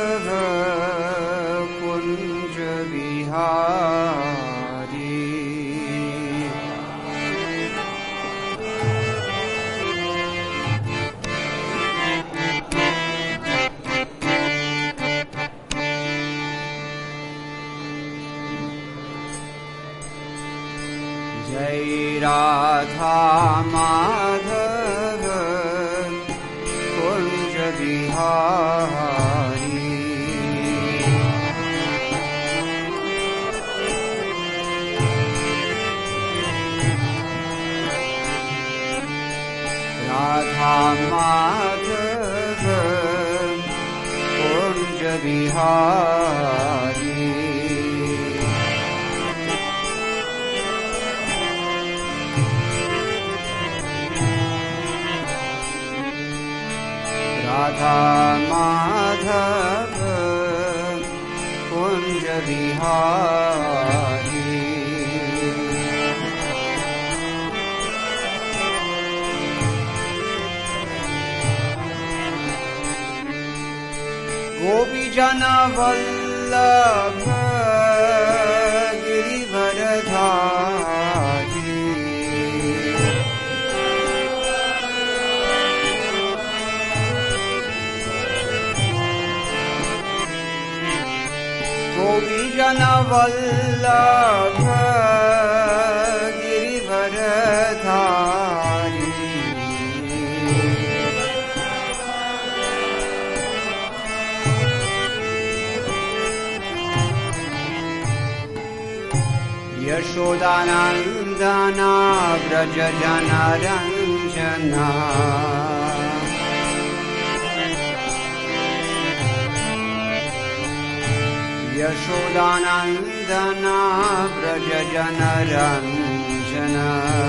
कुंज बिहारी। जय राधा माधव कुंज बिहारी। राधा माधव कुंज बिहारी। राधा माधव कुंज बिहारी। गोपीजन वल्लभ गिरिवरधारी। गोपीजन वल्लभ गिरिवरधारी। यशोदानंदन व्रज जनरंजना। यशोदानंदन व्रज जनरंजना।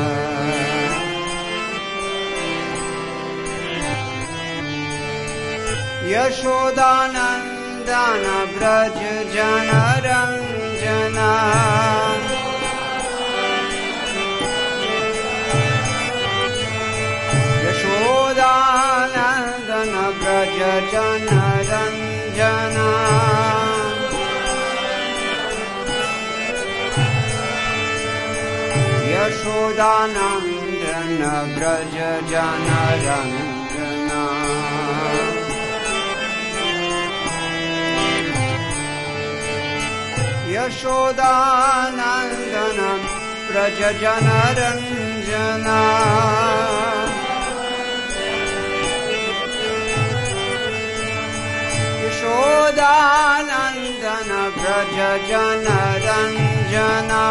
यशोदानंदन व्रज जनरंजना। यशोदानंदन व्रज जनरंजना। यशोदानंदन व्रज जनरंजना। यशोदानंदन व्रज जनरंजना। यशोदानंदन व्रज जनरंजना।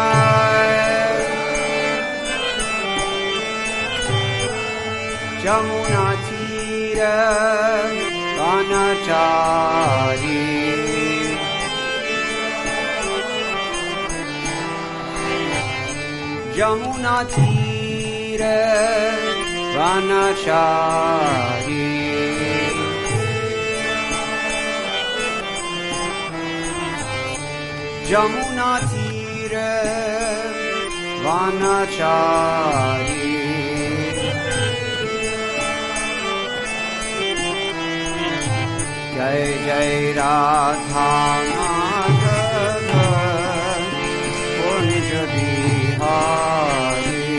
जमुना तीर वनचारी। जमुना तीर वनचारी। जमुना तीर वनचारी। जय जय राधा माधव कुंज बिहारी।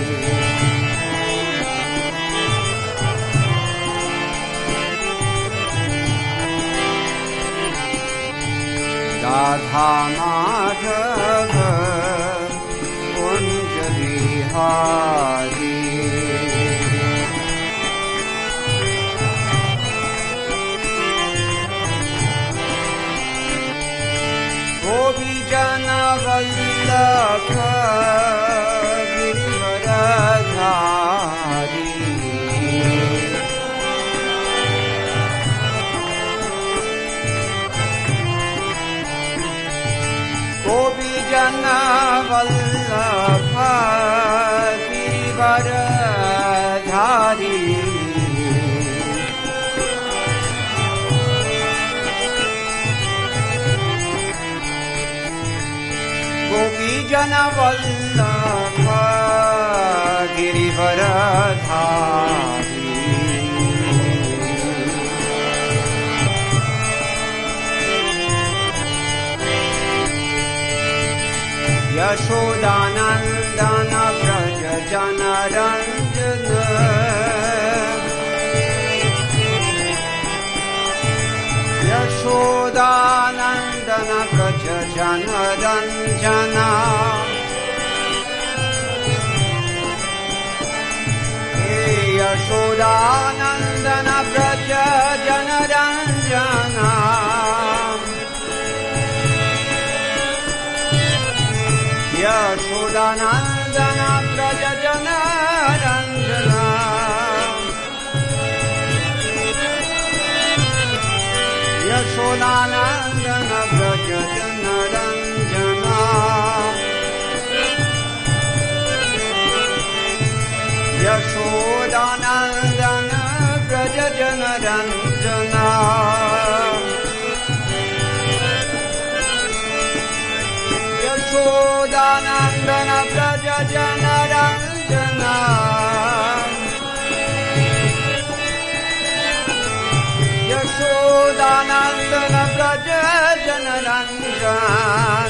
राधा माधव कुंज बिहारी। गोपीजन वल्लभ गिरिवरधारी। गोपीजन वल्लभ गिरिवरधारी। गोपीजन वल्लभ गिरिवरधारी। यशोदानन्दन व्रज जनरञ्जन यशोदानन्दन व्रज जनरञ्जन यशोदानन्दन व्रज जनरञ्जन यशोदानन्दन व्रज जनरञ्जन यशोदानन्दन व्रज जनरञ्जन यशोदानन्दन व्रज जनरञ्जन यशोदानन्दन व्रज जनरञ्जन यशोदानन्दन व्रज जनरञ्जन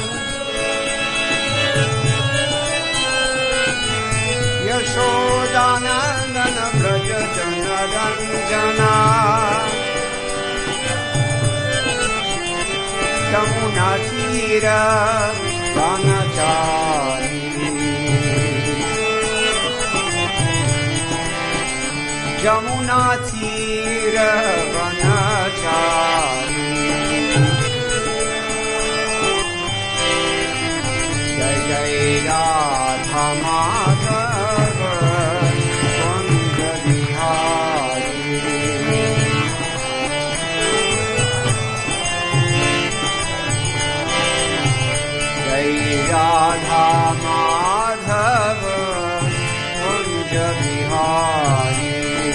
यशोदानन्दन व्रज जनरञ्जन यमुनातीर वनचारी यमुनातीर वनचारी जय जय राधा माधव कुंज बिहारी जय राधा माधव कुंज बिहारी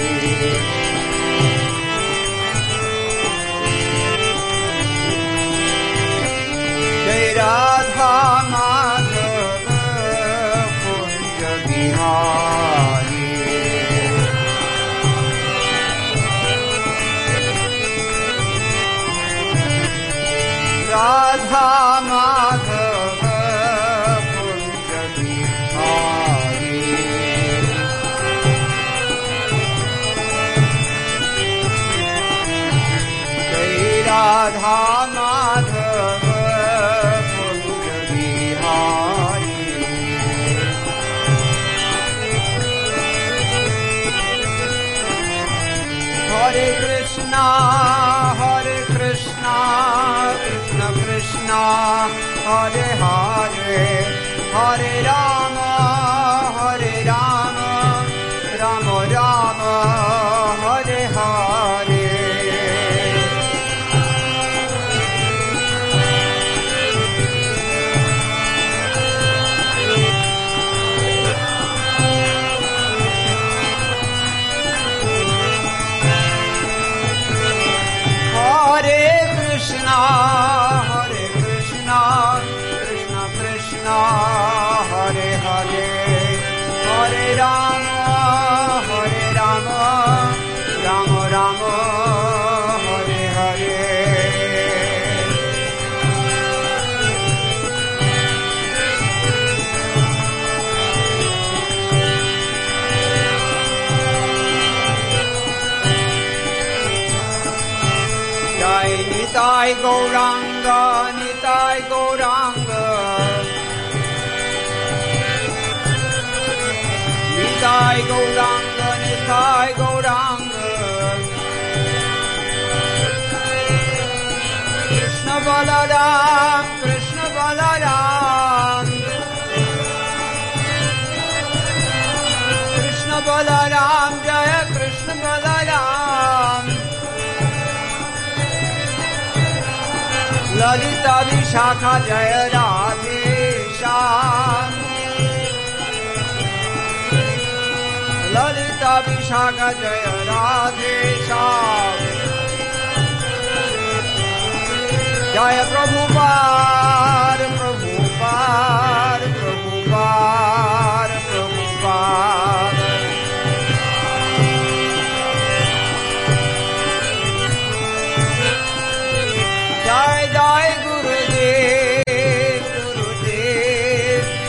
जय राधा माधव कुंज बिहारी राधा माधव कुंज बिहारी जय राधा माधव कुंज बिहारी हरे कृष्णा कृष्ण कृष्ण हरे हरे हरे राम राम राम हरे हरे हरे कृष्णा कृष्ण कृष्ण हरे हरे हरे राम राम राम हरे हरे जय निताय गौरांग निताय गौरांग निताय गौरांग निताय गौरांग कृष्ण बलराम कृष्ण बलराम कृष्ण बलराम जय कृष्ण बलराम ललिता विशाखा जय राधे श्याम ललिता विशाखा जय राधे श्याम जय प्रभुपाद प्रभुपाद प्रभुपाद प्रभुपाद जय जय गुरुदेव गुरुदेव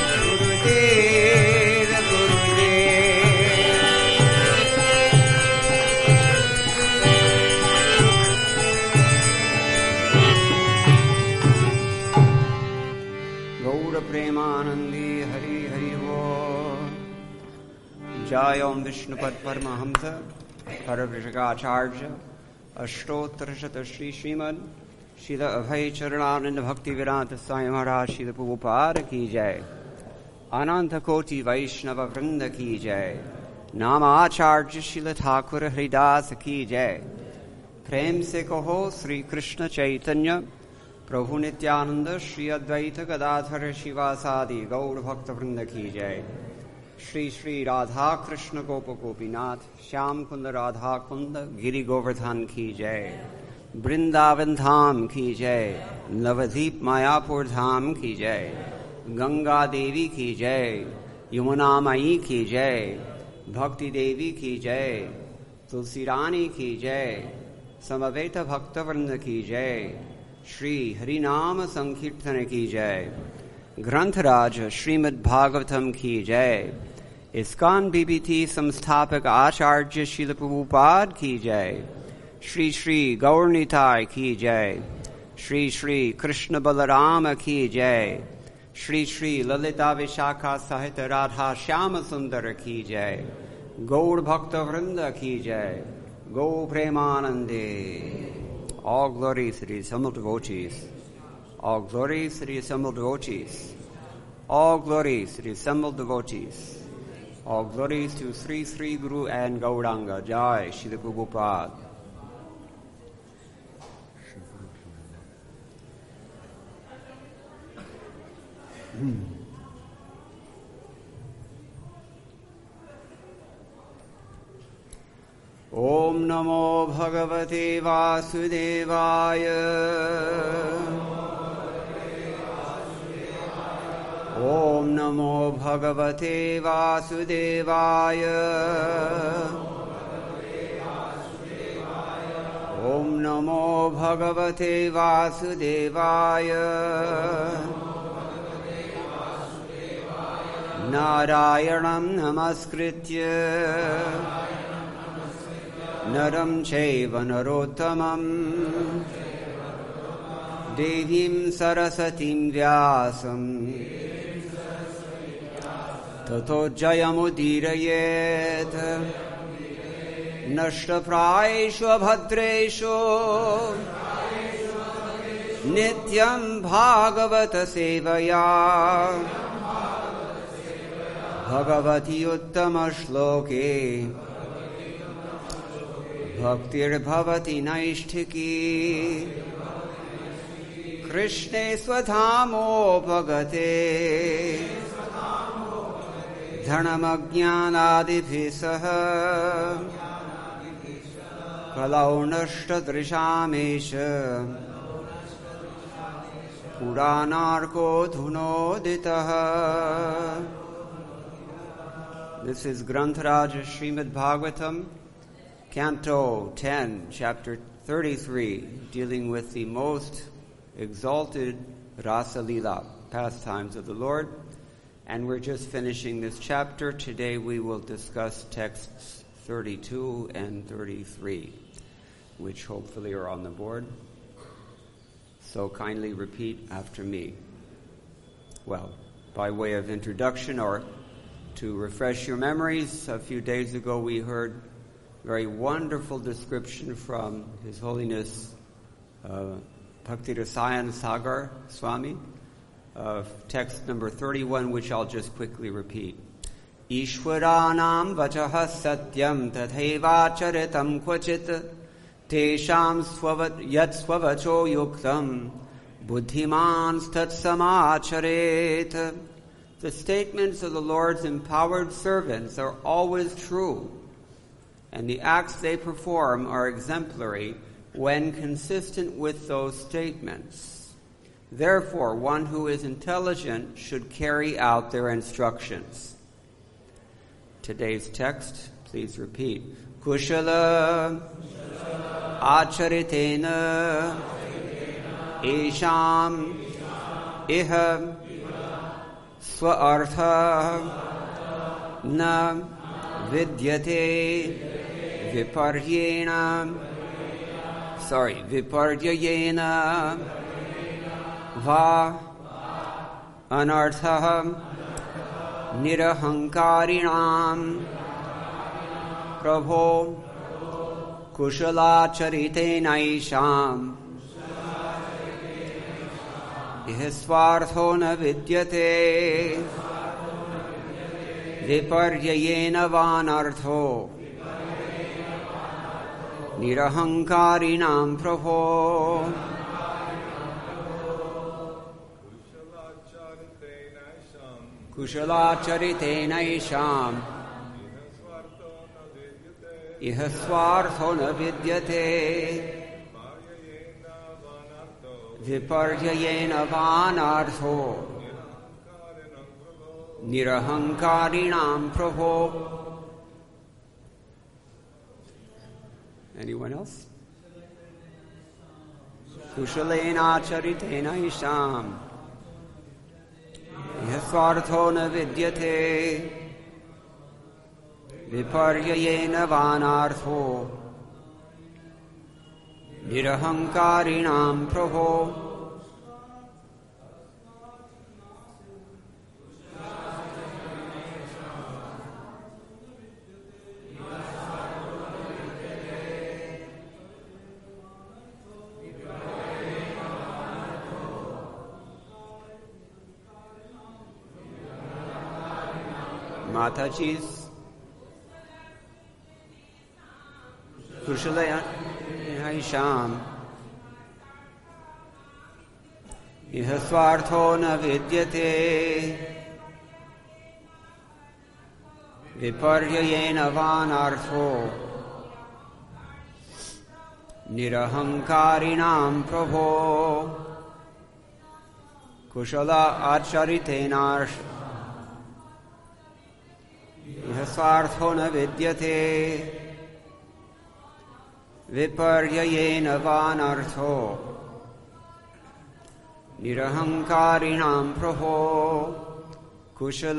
प्रेमानंदी हरि हरि बोल। जय ओम विष्णुपद परमहंस परवृषगाचार्य अष्टोत्तरशत श्री श्रीमद श्रील अभय चरणानंद भक्ति विरांत साई महाराज श्री प्रभुपाद की जय। अनंत कोटि वैष्णव वृंद की जय। नाम आचार्य श्रील ठाकुर हरिदास की जय। प्रेम से कहो श्री कृष्ण चैतन्य प्रभु नित्यानंद श्री अद्वैत गदाधर शिवासादि गौड़ भक्त वृंद की जय। श्री श्री राधा कृष्ण गोप गोपीनाथ श्याम कुंद राधा कुंद गिरि गोवर्धन की जय। वृंदावन धाम की जय। नवदीप मायापुर धाम की जय। गंगा देवी की जय। यमुना माई की जय। भक्ति देवी की जय। तुलसी रानी की जय। समवेत भक्त वृंद की जय। श्री हरिनाम संकीर्तन की जय। ग्रंथराज श्रीमद् भागवतम की जय। इस्कॉन बीबीटी संस्थापक आचार्य श्रील प्रभुपाद की जय। श्री श्री गौर निताय की जय। श्री श्री कृष्ण बलराम की जय। श्री श्री ललिता विशाखा सहित राधा श्याम सुंदर की जय। गौड़ भक्त वृंद की जय। गौ प्रेमानंदे। All glories to the assembled devotees. All glories to the assembled devotees. All glories to the assembled devotees. All glories to Sri Sri Guru and Gauranga. Jai Shri Prabhupada. ओम नमो भगवते वासुदेवाय। ओम नमो भगवते वासुदेवाय। ओम नमो भगवते वासुदेवाय। नारायणं नमस्कृत्य नरं चैव नरोत्तमम् देवीं सरस्वतीं व्यासं ततो जयमुदीरयेत्। नष्टप्रायेषु भद्रेषु नित्यं भागवत सेवया भगवति उत्तम श्लोके भक्तिर्भवति नैष्ठिकी। कृष्णे स्वधामोपगते धनमज्ञानादिभिः सह कलौ नष्टदृशामेष पुराणार्को धुनोदितः। This is Grantharaj Srimad Bhagavatam, Canto 10, Chapter 33, dealing with the most exalted Rasa Leela, pastimes of the Lord. And we're just finishing this chapter. Today we will discuss texts 32 and 33, which hopefully are on the board. So kindly repeat after me. Well, by way of introduction or to refresh your memories, a few days ago we heard very wonderful description from His Holiness Bhakti Rasayan Sagar Swami of text number 31, which I'll just quickly repeat. Ishwaranam vachaha satyam tathevacharitam kvachit tesham yat swavacho yuktam buddhimans tatsamacharet. The statements of the Lord's empowered servants are always true, and the acts they perform are exemplary when consistent with those statements. Therefore, one who is intelligent should carry out their instructions. Today's text, please repeat. Kushala acharitena esham iha swa-artha na vidyate viparyayena va अनर्थः निरहंकारिणां प्रभो कुशलाचरितेनैषाम् इह स्वार्थो न विद्यते विपर्ययेन वानर्थो निरहंकारिणां प्रभो कुशलाचरितेनैषाम् इह स्वार्थो न विद्यते विपर्ययेन वानर्थो निरहंकारिणां प्रभो. Anyone else? कुशलेनाचरितेनैषाम् इह स्वार्थो न विद्यते विपर्ययेन वानार्थो निरहंकारिणां प्रभो. Mataji's कुशलेनाैषाम् इह स्वार्थो न विद्यते विपर्ययेन वानर्थो निरहंकारिणां प्रभो. कुशलाचरितेनैषाम् इह स्वार्थो न विद्यते विपर्ययेन वानर्थो निरहंकारिणां प्रभो. कुशल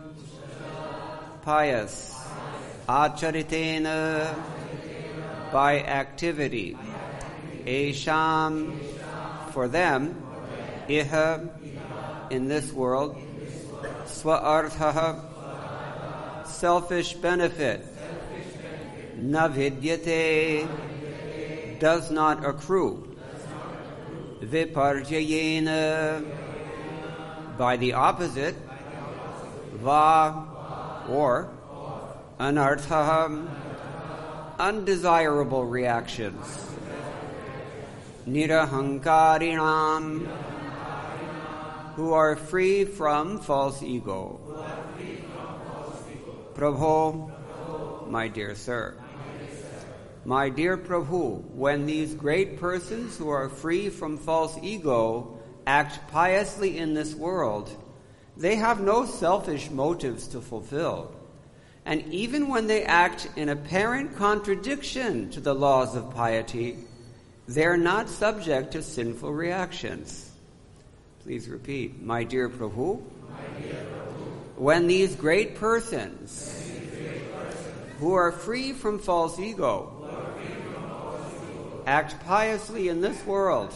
pious acharitena by activity esham for them iha in this world swa-artha selfish benefit na vidyate does not accrue viparjayena by the opposite va or anartha undesirable reactions nirahankarinam who are free from false ego. Prabhu, my dear sir, my dear Prabhu, when these great persons who are free from false ego act piously in this world, they have no selfish motives to fulfill. And even when they act in apparent contradiction to the laws of piety, they are not subject to sinful reactions. Please repeat. My dear Prabhu, when these great persons who are free from false ego act piously in this world,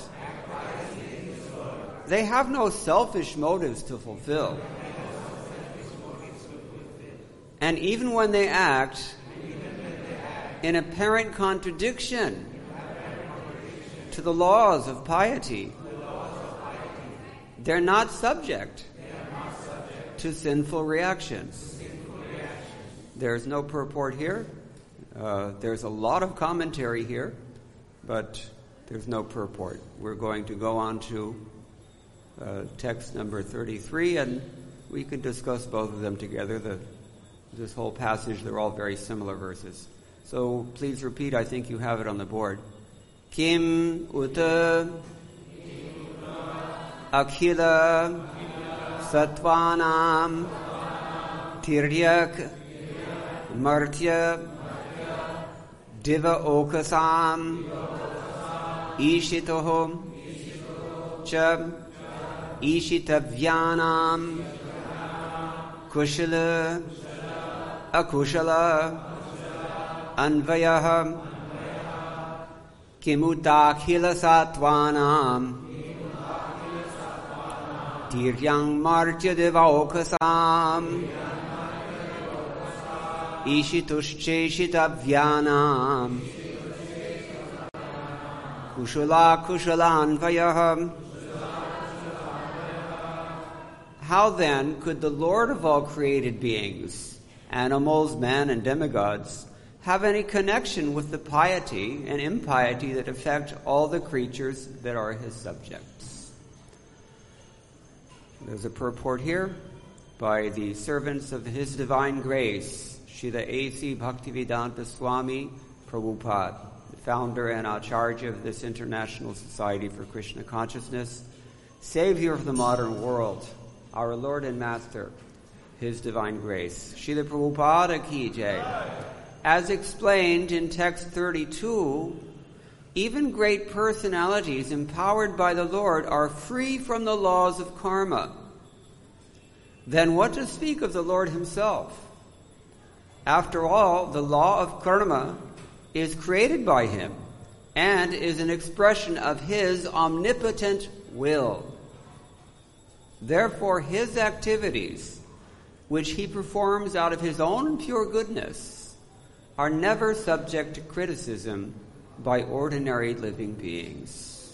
they have no selfish motives to fulfill. And even when they act in apparent contradiction to the laws of piety, they're not subject to sinful reactions. There's no purport here. There's a lot of commentary here, but there's no purport. We're going to go on to text number 33, and we can discuss both of them together. This whole passage, they're all very similar verses. So please repeat. I think you have it on the board. Kim uta akhila satvanam tiryak martya diva okasam ishitohom cha ishitavyanam kushala akushala anvayah kimudakhila satvanam Tiryang Martya Devaokasam Ishitushcheshitavyanam Kushala Kushalanvayaham. How then could the Lord of all created beings, animals, men, and demigods, have any connection with the piety and impiety that affect all the creatures that are his subjects? There's a purport here by the servants of His Divine Grace, Srila A.C. Bhaktivedanta Swami Prabhupada, the founder and Acharya of this International Society for Krishna Consciousness, Savior of the modern world, our Lord and Master, His Divine Grace. Srila Prabhupada Ki Jai. As explained in text 32, even great personalities empowered by the Lord are free from the laws of karma. Then what to speak of the Lord himself? After all, the law of karma is created by him and is an expression of his omnipotent will. Therefore, his activities, which he performs out of his own pure goodness, are never subject to criticism by ordinary living beings.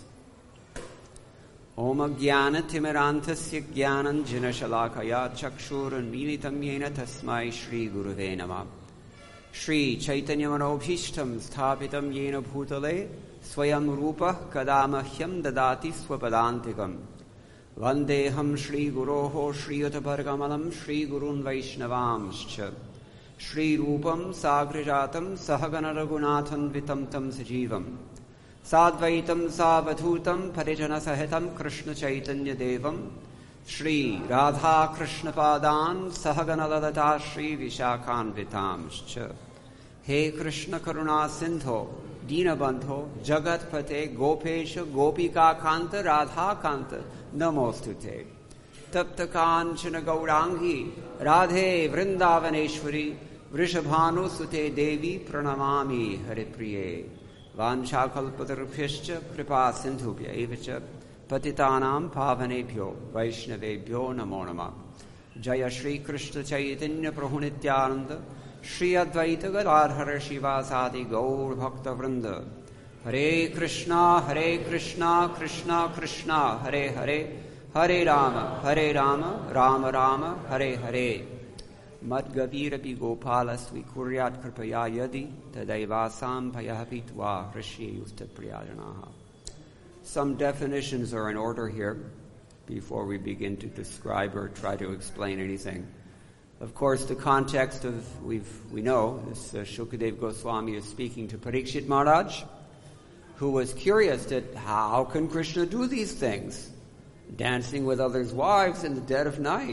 Om Jnana Timirantasya Jnanan Jinashalakaya Chakshuran Militam Yena Tasmai Shri Guruve Namah. Shri Chaitanya Manobhishtam Sthapitam Yena Bhutale Swayam Rupa Kadamahyam Dadati Swapadantikam. Vandeham Shri Guroho Shri Yutapargamalam Shri Gurun Vaishnavamscha. Shri Rupam Sagrajatam Sahagana Raghunathan Vitamtam Sajivam. Sadvaitam Savathutam Parijana Sahitam Krishna Chaitanya Devam. Shri Radha Krishna Padan Sahagana Lalata Shri Vishakhan Vitamscha. He Krishna Karuna Sindho Dinabandho Jagat Pate Gopesha Gopika Kanta Radha Kanta Namostute. Tapta Kanchana Gaurangi Radhe Vrindavaneshwari Vrishabhanu Sute Devi Pranamami Haripriye. Vanchakalpatarubhyascha kripa sindhubhya evacha patitanam pavanebhyo vaishnavebhyo namo namah. Jaya Shri Krishna Chaitanya Prabhu Nityananda Shri Advaita Gadadhara Shivasadi Gaur Bhakta Vrinda. Hare Krishna Krishna Krishna Hare Hare Hare Rama Rama Rama Hare Hare. Madgavirapi Gopala Swikuryat Kripaya Yadi Tadaivasam Payahapitva Hrishya Priyajanaha. Some definitions are in order here before we begin to describe or try to explain anything. Of course, the context of, we know, this Shukadeva Goswami is speaking to Parikshit Maharaj, who was curious that how can Krishna do these things? Dancing with others' wives in the dead of night.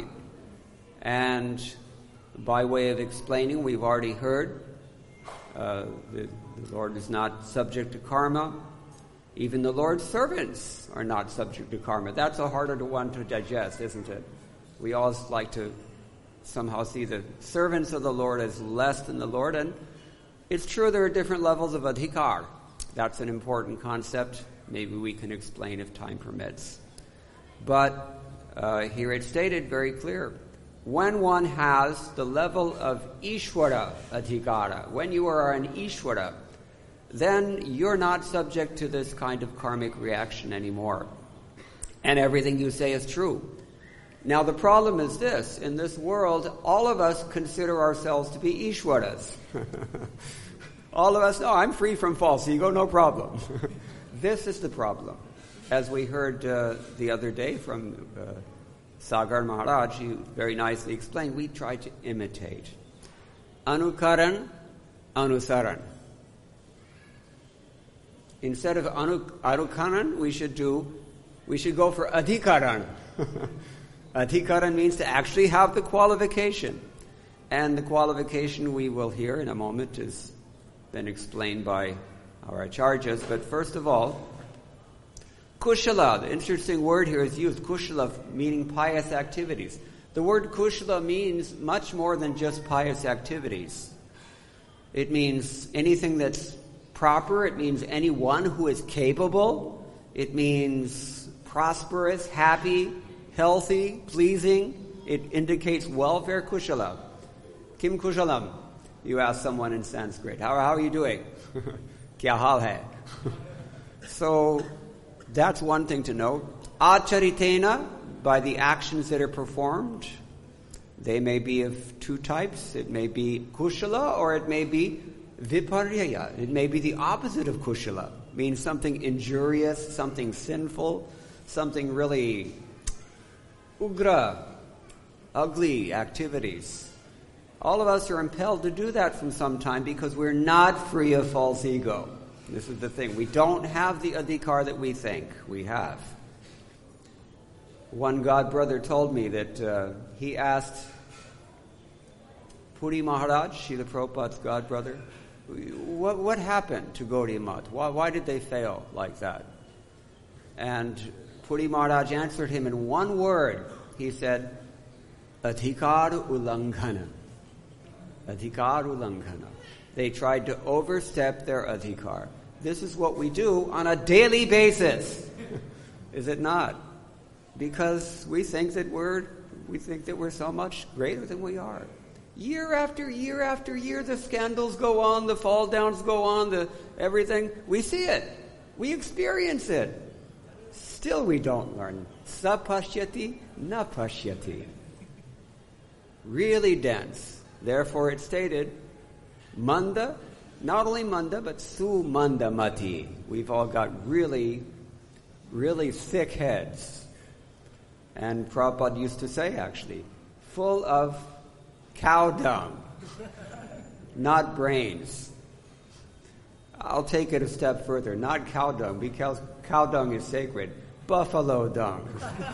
And by way of explaining, we've already heard the Lord is not subject to karma. Even the Lord's servants are not subject to karma. That's a harder one to digest, isn't it? We always like to somehow see the servants of the Lord as less than the Lord. And it's true there are different levels of adhikar. That's an important concept. Maybe we can explain if time permits. But here it's stated very clear. When one has the level of Ishwara Adhikara, when you are an Ishwara, then you're not subject to this kind of karmic reaction anymore. And everything you say is true. Now the problem is this. In this world, all of us consider ourselves to be Ishwaras. All of us, no, I'm free from false ego, no problem. This is the problem. As we heard the other day from Sagar Maharaj, he very nicely explained, we try to imitate. Anukaran, anusaran. Instead of anukaran, we should go for adhikaran. Adhikaran means to actually have the qualification. And the qualification we will hear in a moment has been explained by our acharyas. But first of all, kushala, the interesting word here is used, kushala, meaning pious activities. The word kushala means much more than just pious activities. It means anything that's proper. It means anyone who is capable. It means prosperous, happy, healthy, pleasing. It indicates welfare, kushala. Kim kushalam? You ask someone in Sanskrit. How are you doing? Kya hal hai? So that's one thing to know. Acharitena, by the actions that are performed. They may be of two types. It may be kushala or it may be viparyaya. It may be the opposite of kushala, means something injurious, something sinful, something really ugra, ugly activities. All of us are impelled to do that from some time because we're not free of false ego. This is the thing. We don't have the adhikar that we think we have. One God brother told me that he asked Puri Maharaj, Srila Prabhupada's God brother, what happened to Gaudiya Math? Why did they fail like that? And Puri Maharaj answered him in one word. He said, Adhikar Ulanghana. Adhikar Ulanghana. They tried to overstep their adhikar. This is what we do on a daily basis. Is it not? Because we think that we're so much greater than we are. Year after year after year, the scandals go on, the fall downs go on, everything. We see it. We experience it. Still we don't learn. Sa pashyati, na pashyati. Really dense. Therefore it stated, manda, not only manda, but su manda mati. We've all got really, really thick heads. And Prabhupada used to say, actually, full of cow dung, not brains. I'll take it a step further. Not cow dung, because cow dung is sacred. Buffalo dung.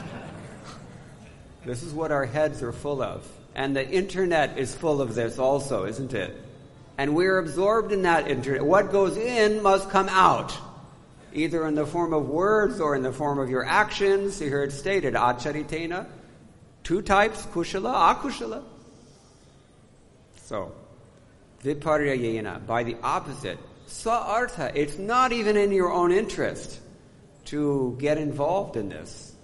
This is what our heads are full of. And the internet is full of this also, isn't it? And we're absorbed in that internet. What goes in must come out, either in the form of words or in the form of your actions. You heard stated, acharitena, two types, kushala, akushala. So, viparyayena, by the opposite, sa-artha, it's not even in your own interest to get involved in this.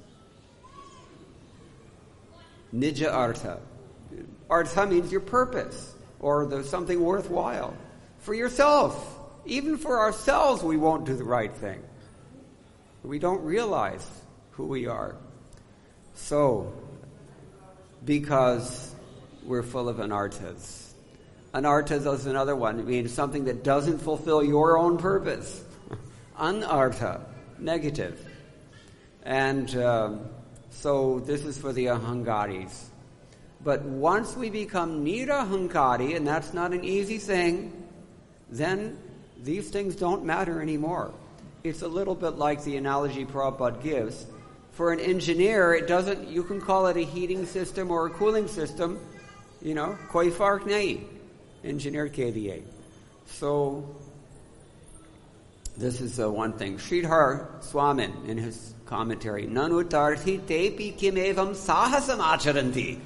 Nija artha. Artha means your purpose, or something worthwhile. For yourself. Even for ourselves, we won't do the right thing. We don't realize who we are. So, because we're full of anarthas. Anarthas is another one. It means something that doesn't fulfill your own purpose. Anartha, negative. And so this is for the ahangaris. But once we become nirahankari, and that's not an easy thing, then these things don't matter anymore. It's a little bit like the analogy Prabhupada gives. For an engineer, you can call it a heating system or a cooling system, koi fark nahi, engineer ke liye. So, this is one thing. Sridhar Swamin, in his commentary, Nanutarthi tepi kimevam sahasam acharanti.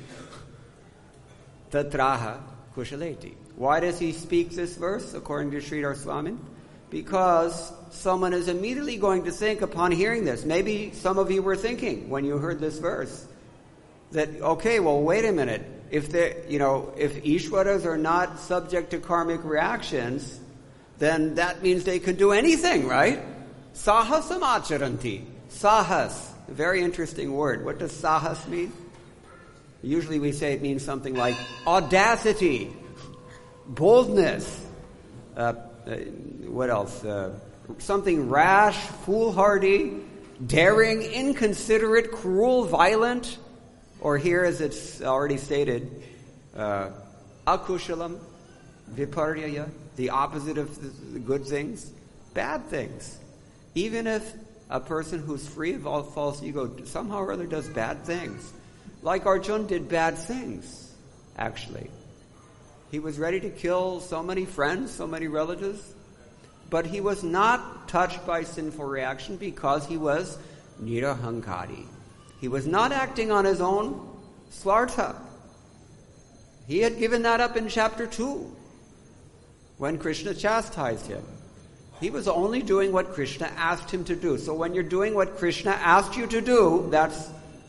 Tatraha kushaleti. Why does he speak this verse, according to Sridhar Swamin? Because someone is immediately going to think upon hearing this. Maybe some of you were thinking when you heard this verse that, okay, well, wait a minute. If Ishwaras are not subject to karmic reactions, then that means they could do anything, right? Sahasam acharanti. Sahas, a very interesting word. What does sahas mean? Usually we say it means something like audacity, boldness, what else? Something rash, foolhardy, daring, inconsiderate, cruel, violent, or here as it's already stated, akushalam, viparyaya, the opposite of the good things, bad things. Even if a person who's free of all false ego somehow or other does bad things, like Arjuna did bad things, actually. He was ready to kill so many friends, so many relatives, but he was not touched by sinful reaction because he was nirahankari. He was not acting on his own swartha. He had given that up in chapter 2 when Krishna chastised him. He was only doing what Krishna asked him to do. So when you're doing what Krishna asked you to do, that's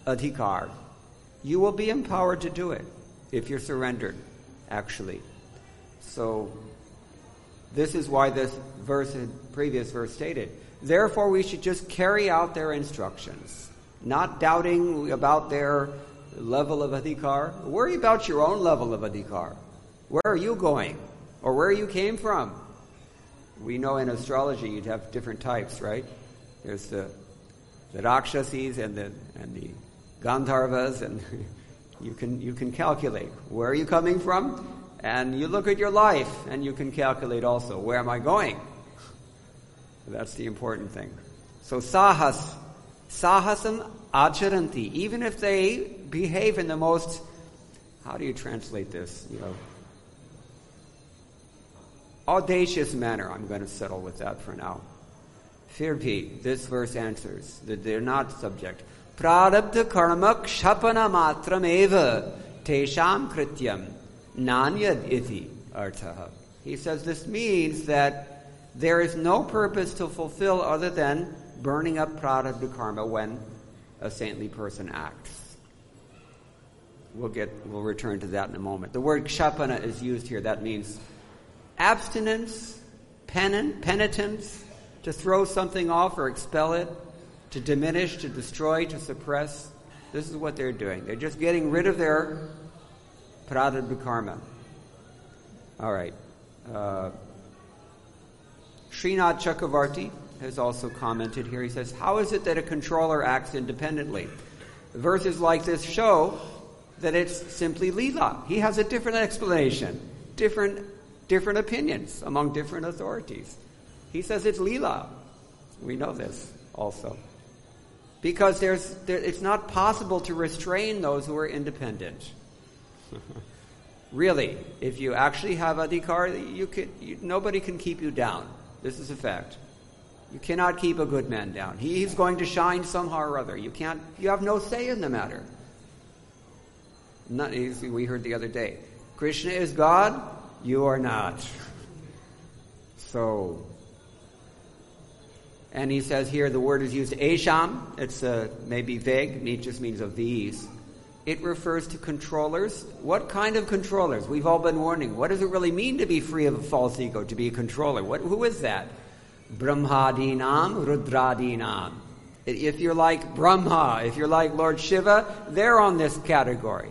adhikar. You will be empowered to do it if you're surrendered, actually. So this is why this verse, previous verse stated, therefore we should just carry out their instructions, not doubting about their level of adhikar. Worry about your own level of adhikar. Where are you going? Or where you came from? We know in astrology you'd have different types, right? There's the Rakshasis and the Gandharvas, and you can calculate where are you coming from, and you look at your life and you can calculate also where am I going. That's the important thing. So sahasam acharanti, even if they behave in the most, how do you translate this? Audacious manner. I'm going to settle with that for now. Fir bhi, this verse answers that they're not subject. Prarabdha karma kshapana matram eva tesham krityam nanyad iti arthaha. He says this means that there is no purpose to fulfill other than burning up prarabdha karma when a saintly person acts. We'll return to that in a moment. The word kshapana is used here. That means abstinence, penitence, to throw something off or expel it, to diminish, to destroy, to suppress. This is what they're doing. They're just getting rid of their prarabdha karma. All right. Srinath Chakravarti has also commented here. He says, how is it that a controller acts independently? Verses like this show that it's simply Leela. He has a different explanation, different opinions among different authorities. He says it's Leela. We know this also. Because it's not possible to restrain those who are independent. Really, if you actually have adhikar, nobody can keep you down. This is a fact. You cannot keep a good man down. He's going to shine somehow or other. You have no say in the matter. We heard the other day, Krishna is God, you are not. So, and he says here the word is used esham. It's maybe vague. It just means of these. It refers to controllers. What kind of controllers? We've all been warning. What does it really mean to be free of a false ego, to be a controller? Who is that? Brahmadinam, Rudradinam. If you're like Brahma, if you're like Lord Shiva, they're on this category.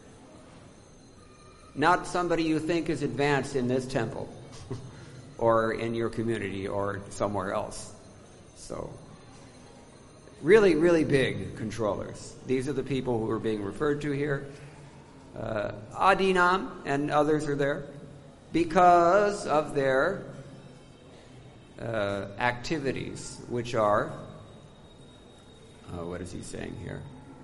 Not somebody you think is advanced in this temple or in your community or somewhere else. So, really, really big controllers. These are the people who are being referred to here. Adinam and others are there because of their activities, which are, what is he saying here?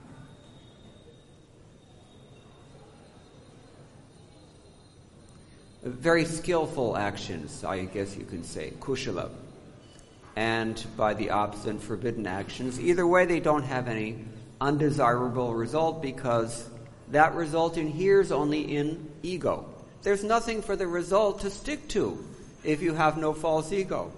Very skillful actions, I guess you can say, kushala. And by the opposite, forbidden actions. Either way, they don't have any undesirable result because that result inheres only in ego. There's nothing for the result to stick to if you have no false ego.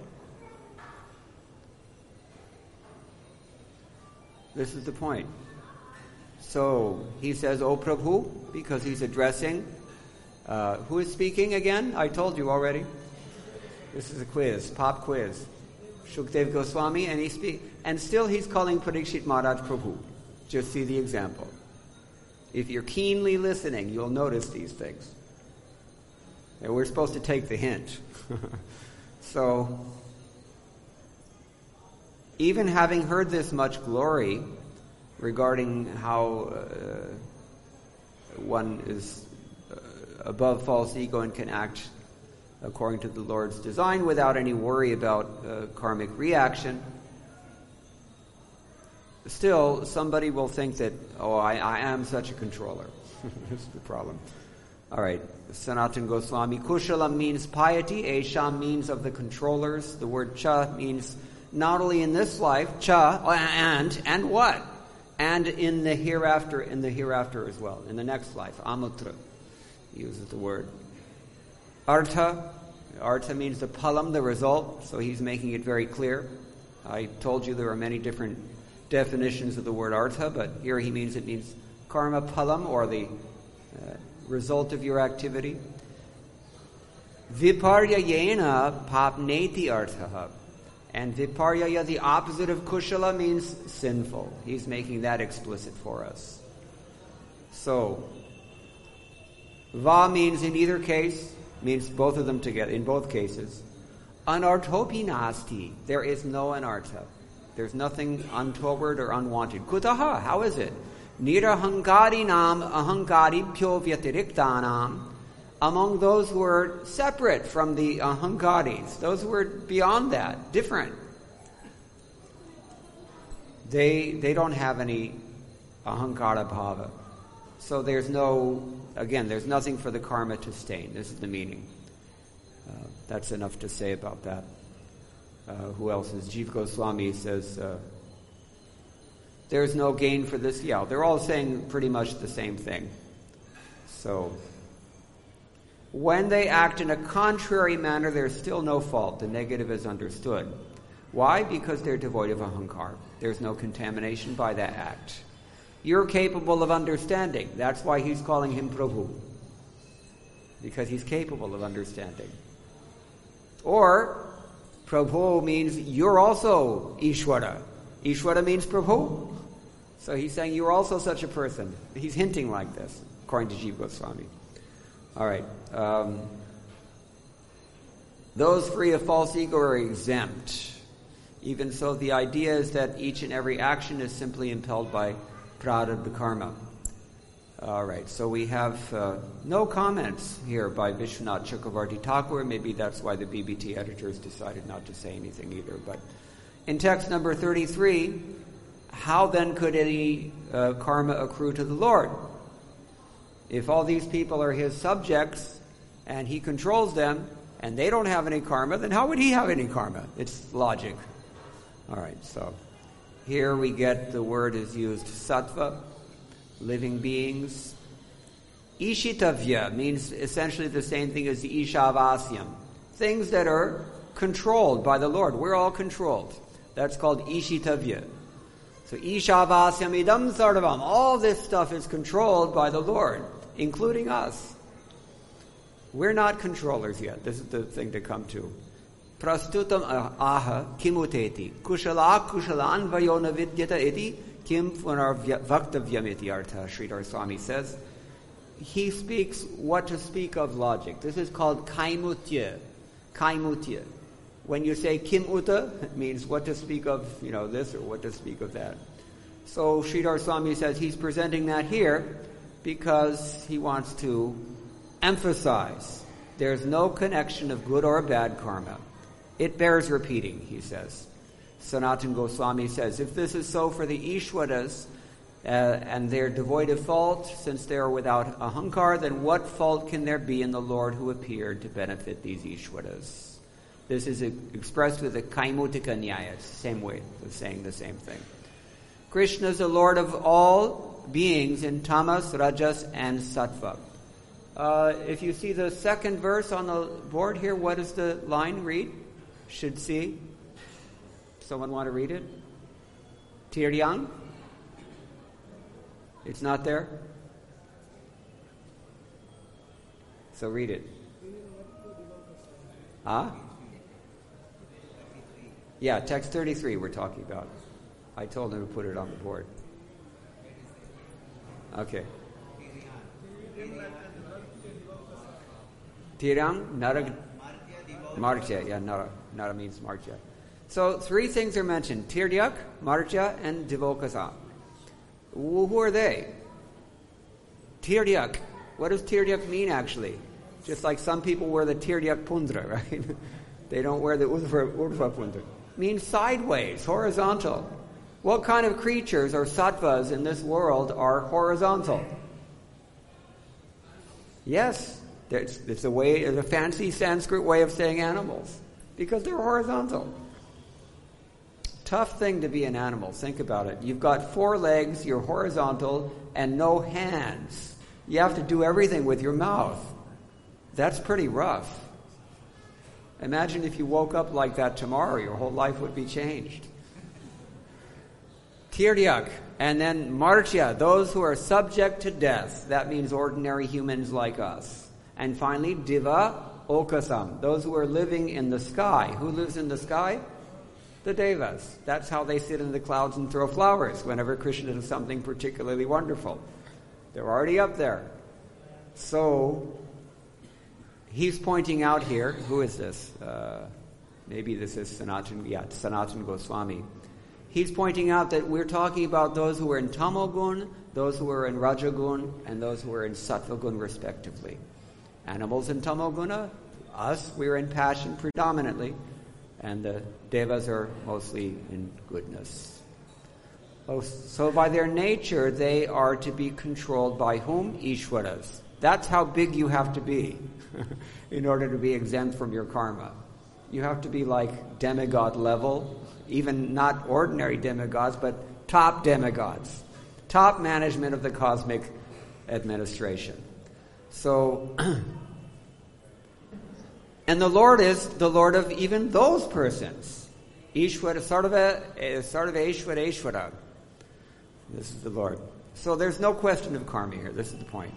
This is the point. So he says, O Prabhu, because he's addressing. Who is speaking again? I told you already. This is a quiz, pop quiz. Shukdev Goswami, and still he's calling Parikshit Maharaj Prabhu. Just see the example. If you're keenly listening, you'll notice these things. And we're supposed to take the hint. So, even having heard this much glory regarding how one is above false ego and can act according to the Lord's design without any worry about karmic reaction, still somebody will think that, I am such a controller. This is the problem. All right, Sanatana Goswami. Kushala means piety. Esham means of the controllers. The word cha means not only in this life, cha, and what? And in the hereafter as well, in the next life. Amutra uses the word. Artha means the palam, the result, so he's making it very clear. I told you there are many different definitions of the word artha, but here it means karma phalam, or the result of your activity. Viparyayena papneti artha. And viparyaya, the opposite of kushala, means sinful. He's making that explicit for us. So, va means in either case, means both of them together, in both cases. Anarthopi nasti, there is no anartha. There's nothing untoward or unwanted. Kutaha, how is it? Nirahankarinam ahankaribhyo vyatiriktanam, among those who are separate from the ahankaris, those who are beyond that, different. They don't have any ahankara bhava. So there's nothing for the karma to stain. This is the meaning. That's enough to say about that. Who else is? Jiva Goswami says, there's no gain for this. Yeah, they're all saying pretty much the same thing. So, when they act in a contrary manner, there's still no fault. The negative is understood. Why? Because they're devoid of ahankar. There's no contamination by that act. You're capable of understanding. That's why he's calling him Prabhu. Because he's capable of understanding. Or, Prabhu means you're also Ishwara. Ishwara means Prabhu. So he's saying you're also such a person. He's hinting like this, according to Jiva Goswami. All right. Those free of false ego are exempt. Even so, the idea is that each and every action is simply impelled by prarabdha karma. All right, so we have no comments here by Vishwanath Chakravarti Thakur. Maybe that's why the BBT editors decided not to say anything either. But in text number 33, how then could any karma accrue to the Lord? If all these people are his subjects and he controls them and they don't have any karma, then how would he have any karma? It's logic. All right, so here we get the word is used sattva, living beings. Ishitavya means essentially the same thing as the Ishavasyam. Things that are controlled by the Lord. We're all controlled. That's called Ishitavya. So Ishavasyam idam sarvam. All this stuff is controlled by the Lord, including us. We're not controllers yet. This is the thing to come to. Prastutam aha kimuteti. Kushala kushalan vayona vidyata iti kim punarvaktavyamiti artha, Sridhar Swami says. He speaks what to speak of logic. This is called kaimutya. Kaimutya. When you say kim uta, it means what to speak of, this or what to speak of that. So Sridhar Swami says he's presenting that here because he wants to emphasize there's no connection of good or bad karma. It bears repeating, he says. Sanatana Goswami says, if this is so for the Ishwaras, and they're devoid of fault, since they are without ahankar, then what fault can there be in the Lord who appeared to benefit these Ishwaras? This is expressed with the Kaimutika Nyaya, same way of saying the same thing. Krishna is the Lord of all beings in tamas, rajas, and sattva. If you see the second verse on the board here, what does the line read? Should see. Someone want to read it? Tiryang? It's not there? So read it. Yeah, text 33 we're talking about. I told him to put it on the board. Okay. Tirang, Nara, Marja. Yeah, Nara means Marja. So 3 things are mentioned. Tiryak, Marja, and Divokasa. Who are they? Tiryak. What does Tiryak mean actually? Just like some people wear the Tiryak Pundra, right? They don't wear the Urdhva Pundra. Means sideways, horizontal. What kind of creatures or sattvas in this world are horizontal? Yes, it's a fancy Sanskrit way of saying animals, because they're horizontal. Tough thing to be an animal. Think about it. You've got 4 legs, you're horizontal, and no hands. You have to do everything with your mouth. That's pretty rough. Imagine if you woke up like that tomorrow, your whole life would be changed. Tiryak, and then Martya, those who are subject to death. That means ordinary humans like us. And finally, Diva Okasam, those who are living in the sky. Who lives in the sky? The Devas. That's how they sit in the clouds and throw flowers whenever Krishna does something particularly wonderful. They're already up there. So, he's pointing out here, who is this? Maybe this is Sanatana Goswami. He's pointing out that we're talking about those who are in Tamogun, those who are in Rajagun, and those who are in Sattvagun respectively. Animals in Tamoguna, us, we're in passion predominantly, and the Devas are mostly in goodness. So by their nature, they are to be controlled by whom? Ishwaras. That's how big you have to be in order to be exempt from your karma. You have to be like demigod level, even not ordinary demigods, but top demigods, top management of the cosmic administration. So, and the Lord is the Lord of even those persons. Ishwara, Sarva Ishwara. This is the Lord. So there's no question of karma here. This is the point.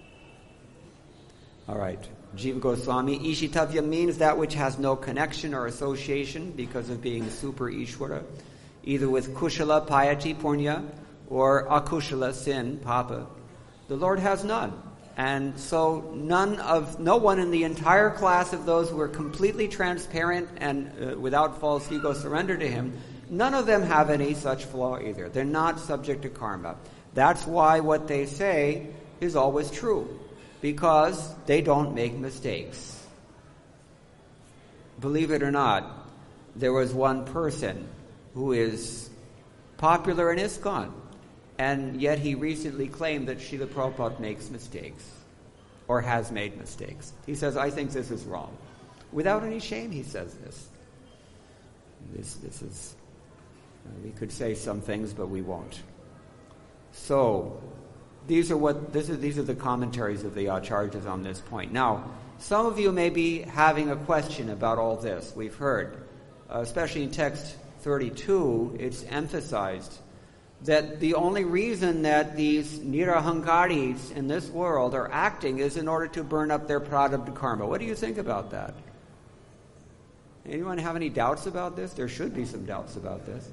All right. Jiva Goswami, Ishitavya means that which has no connection or association because of being super Ishwara, either with Kushala, piety, punya, or Akushala, sin, papa. The Lord has none. And so no one in the entire class of those who are completely transparent and without false ego surrender to Him, none of them have any such flaw either. They're not subject to karma. That's why what they say is always true, because they don't make mistakes. Believe it or not, there was one person who is popular in ISKCON, and yet he recently claimed that Srila Prabhupada makes mistakes, or has made mistakes. He says, I think this is wrong. Without any shame, he says this. This is, we could say some things, but we won't. So, these are the commentaries of the Acharyas on this point. Now, some of you may be having a question about all this. We've heard, especially in text 32, it's emphasized that the only reason that these nirahankaris in this world are acting is in order to burn up their prarabdha karma. What do you think about that? Anyone have any doubts about this? There should be some doubts about this.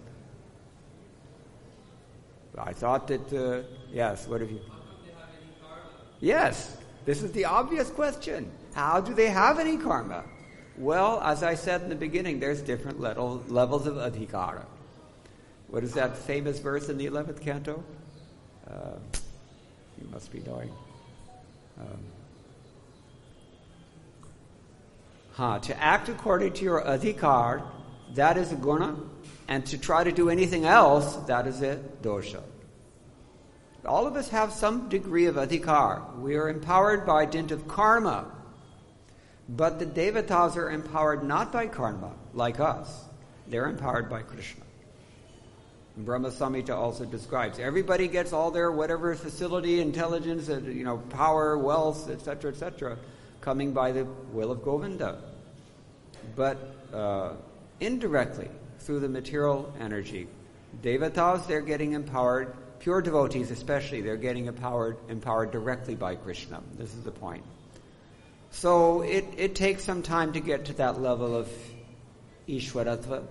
I thought that, yes, what have you? How do they have any karma? Yes, this is the obvious question. How do they have any karma? Well, as I said in the beginning, there's different levels of adhikara. What is that famous verse in the 11th canto? You must be knowing. To act according to your adhikar, that is a guna, and to try to do anything else, that is a dosha. All of us have some degree of adhikar. We are empowered by dint of karma. But the devatas are empowered not by karma, like us. They're empowered by Krishna. Brahma Samhita also describes everybody gets all their whatever facility, intelligence, power, wealth, etc., coming by the will of Govinda. But indirectly, through the material energy. Devatas, they're getting empowered. Pure devotees especially, they're getting empowered directly by Krishna. This is the point. So it takes some time to get to that level of Ishwaratva.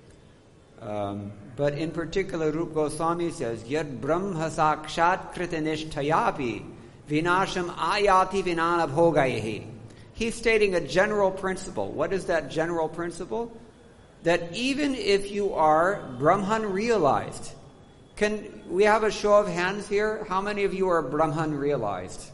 But in particular, Rupa Goswami says, Yad Brahma Sakshat Kritanishtayapi Vinasham Ayati Vinana Bhogayahi. He's stating a general principle. What is that general principle? That even if you are Brahman realized, can we have a show of hands here? How many of you are Brahman realized?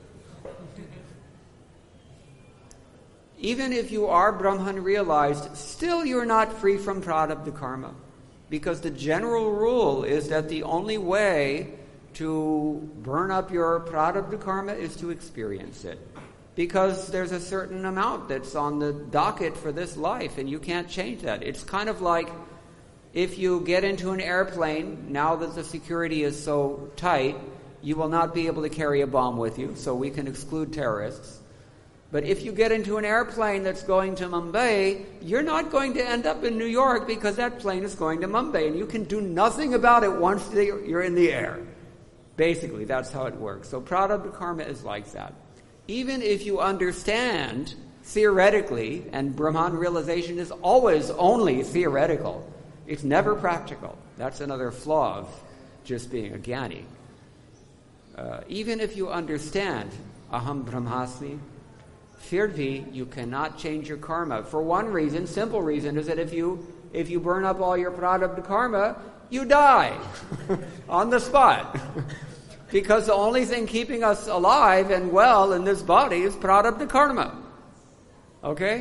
Even if you are Brahman realized, still you're not free from prarabdha karma. Because the general rule is that the only way to burn up your prarabdha karma is to experience it. Because there's a certain amount that's on the docket for this life, and you can't change that. It's kind of like if you get into an airplane, now that the security is so tight, you will not be able to carry a bomb with you, so we can exclude terrorists. But if you get into an airplane that's going to Mumbai, you're not going to end up in New York because that plane is going to Mumbai, and you can do nothing about it once you're in the air. Basically, that's how it works. So prarabdha karma is like that. Even if you understand theoretically, and Brahman realization is always only theoretical, it's never practical. That's another flaw of just being a jnani. Even if you understand aham brahmasmi, फिर भी you cannot change your karma. For one reason, simple reason, is that if you burn up all your prarabdha karma, you die on the spot. Because the only thing keeping us alive and well in this body is prarabdha karma. Okay?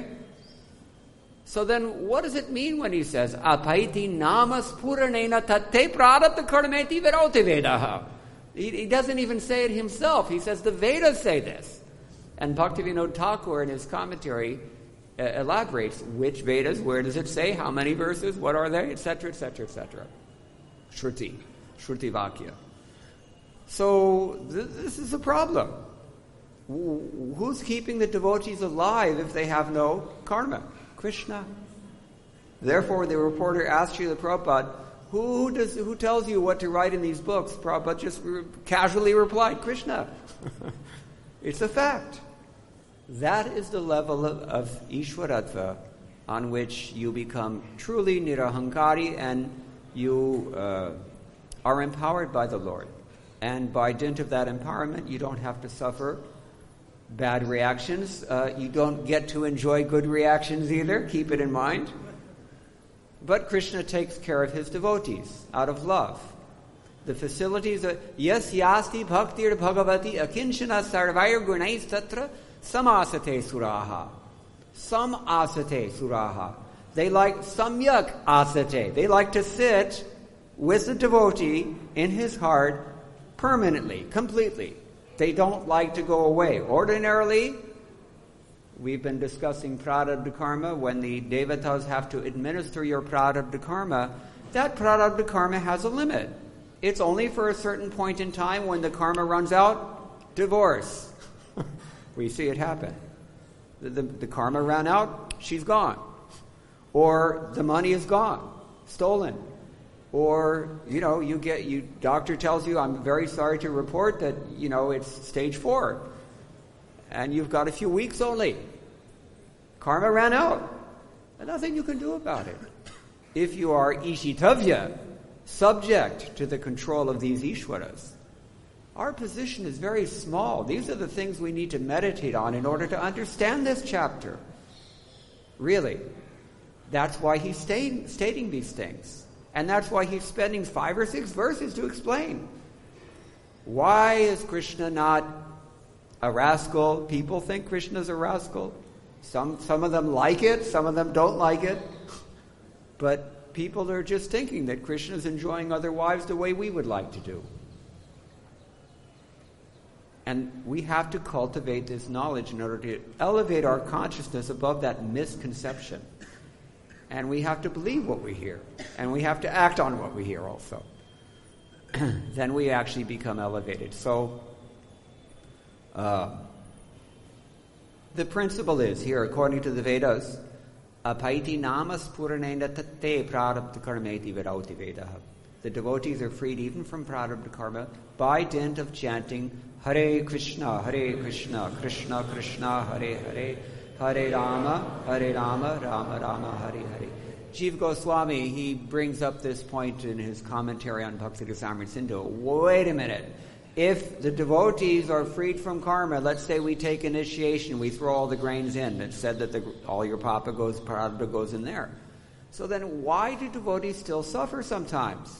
So then what does it mean when he says, apaiti namas puranena tate prarabdha karmeti virauti vedaha? He doesn't even say it himself. He says the Vedas say this. And Bhaktivinoda Thakur in his commentary elaborates which Vedas, where does it say, how many verses, what are they, etc., etc., etc. Shruti Vakya. So this is a problem. Who's keeping the devotees alive if they have no karma? Krishna. Therefore, the reporter asked Srila Prabhupada, who tells you what to write in these books? Prabhupada just casually replied, Krishna. It's a fact. That is the level of Ishwaratva on which you become truly nirahankari and you are empowered by the Lord. And by dint of that empowerment, you don't have to suffer bad reactions. You don't get to enjoy good reactions either. Keep it in mind. But Krishna takes care of his devotees out of love. The facilities are, yes yasti bhaktir bhagavati akinchana sarvair gunais tatra samasate suraha. Samasate suraha. They like samyak asate. They like to sit with the devotee in his heart permanently, completely. They don't like to go away. Ordinarily, we've been discussing prarabdha karma. When the devatas have to administer your prarabdha karma, that prarabdha karma has a limit. It's only for a certain point in time. When the karma runs out, divorce. We see it happen. The karma ran out, she's gone. Or the money is gone, stolen. Or, doctor tells you, I'm very sorry to report that, it's stage 4. And you've got a few weeks only. Karma ran out. There's nothing you can do about it. If you are ishitavya, subject to the control of these Ishwaras, our position is very small. These are the things we need to meditate on in order to understand this chapter. Really. That's why he's stating these things. And that's why he's spending 5 or 6 verses to explain. Why is Krishna not a rascal? People think Krishna's a rascal. Some of them like it, some of them don't like it. But people are just thinking that Krishna's enjoying other wives the way we would like to do. And we have to cultivate this knowledge in order to elevate our consciousness above that misconception. And we have to believe what we hear. And we have to act on what we hear also. Then we actually become elevated. So, the principle is here, according to the Vedas, apaiti namas puranena tate prarabdha karmeti virauti vedaha. The devotees are freed even from prarabdha karma by dint of chanting Hare Krishna, Krishna Krishna, Hare Hare, Hare Rama, Rama Rama, Hare Hare. Jiva Goswami, he brings up this point in his commentary on Bhakti Rasamrita Sindhu. Wait a minute. If the devotees are freed from karma, let's say we take initiation, we throw all the grains in. It said that all your prarabdha goes in there. So then why do devotees still suffer sometimes?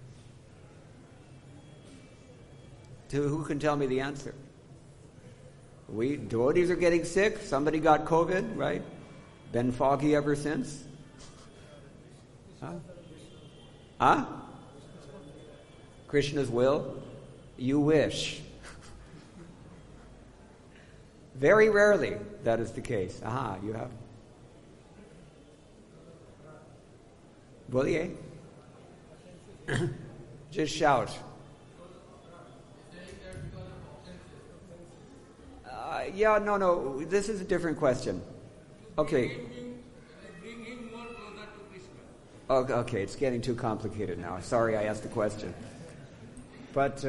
Who can tell me the answer? Devotees are getting sick. Somebody got COVID, right? Been foggy ever since. Huh? Krishna's will? You wish. Very rarely that is the case. You have. Boliye. Just shout. No. This is a different question. Okay. Bring him more closer to Krishna. Okay, it's getting too complicated now. Sorry I asked the question. But